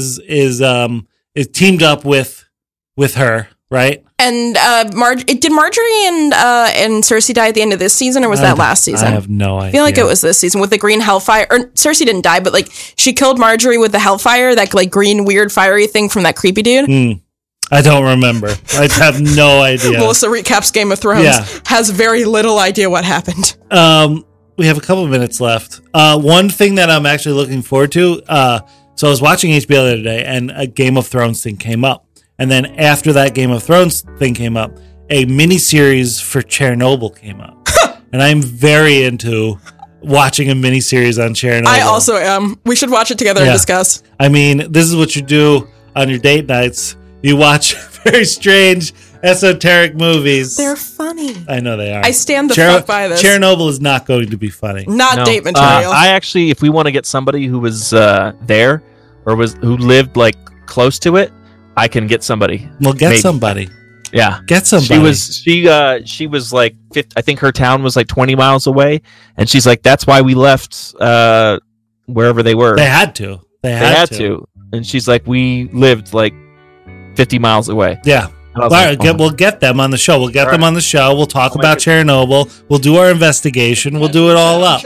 is teamed up with her, right? And did Marjorie and Cersei die at the end of this season, or was that last season? I have no idea. I feel like it was this season with the green hellfire. Or Cersei didn't die, but like she killed Marjorie with the hellfire, that like green weird fiery thing from that creepy dude. I don't remember. I have no idea. Melissa recaps Game of Thrones. Yeah. Has very little idea what happened. We have a couple of minutes left. One thing that I'm actually looking forward to. So I was watching HBO the other day, and a Game of Thrones thing came up. And then after that Game of Thrones thing came up, a miniseries for Chernobyl came up. And I'm very into watching a miniseries on Chernobyl. I also am. We should watch it together and discuss. I mean, this is what you do on your date nights. You watch very strange, esoteric movies. They're funny. I know they are. I stand the fuck by this. Chernobyl is not going to be funny. Not date material. I actually, if we want to get somebody who was there or who lived like close to it, I can get somebody. Well, get somebody. Yeah, get somebody. She was like 50, I think her town was like 20 miles away, and she's like, that's why we left wherever they were. They had to. They had to. And she's like, we lived like 50 miles away. Yeah. All right, we'll get them on the show. We'll get them on the show. We'll talk about Chernobyl. We'll do our investigation. We'll do it all up.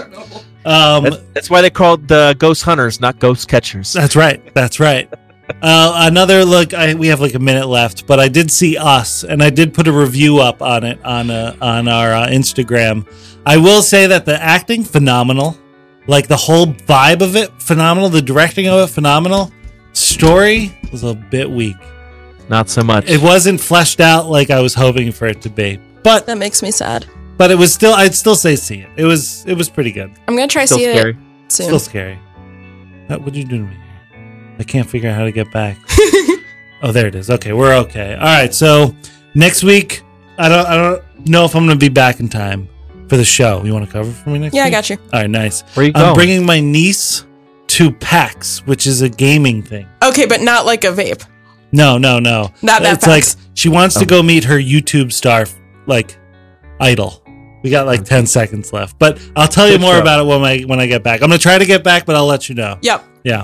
That's why they called the ghost hunters, not ghost catchers. That's right. That's right. Another look. We have like a minute left, but I did see Us, and I did put a review up on it on our Instagram. I will say that the acting phenomenal, like the whole vibe of it phenomenal, the directing of it phenomenal. Story was a bit weak. Not so much. It wasn't fleshed out like I was hoping for it to be. But that makes me sad. But it was still. I'd still say see it. It was pretty good. I'm gonna try see it soon. Still scary. What'd you do to me? I can't figure out how to get back. Oh, there it is. Okay, we're okay. All right, so next week, I don't know if I'm going to be back in time for the show. You want to cover for me next week? Yeah, I got you. All right, nice. Where you going? I'm bringing my niece to PAX, which is a gaming thing. Okay, but not like a vape. No. Not that It's PAX. like she wants to go meet her YouTube star, like, idol. We got like 10 seconds left, but I'll tell you more about it when I get back. I'm going to try to get back, but I'll let you know. Yep.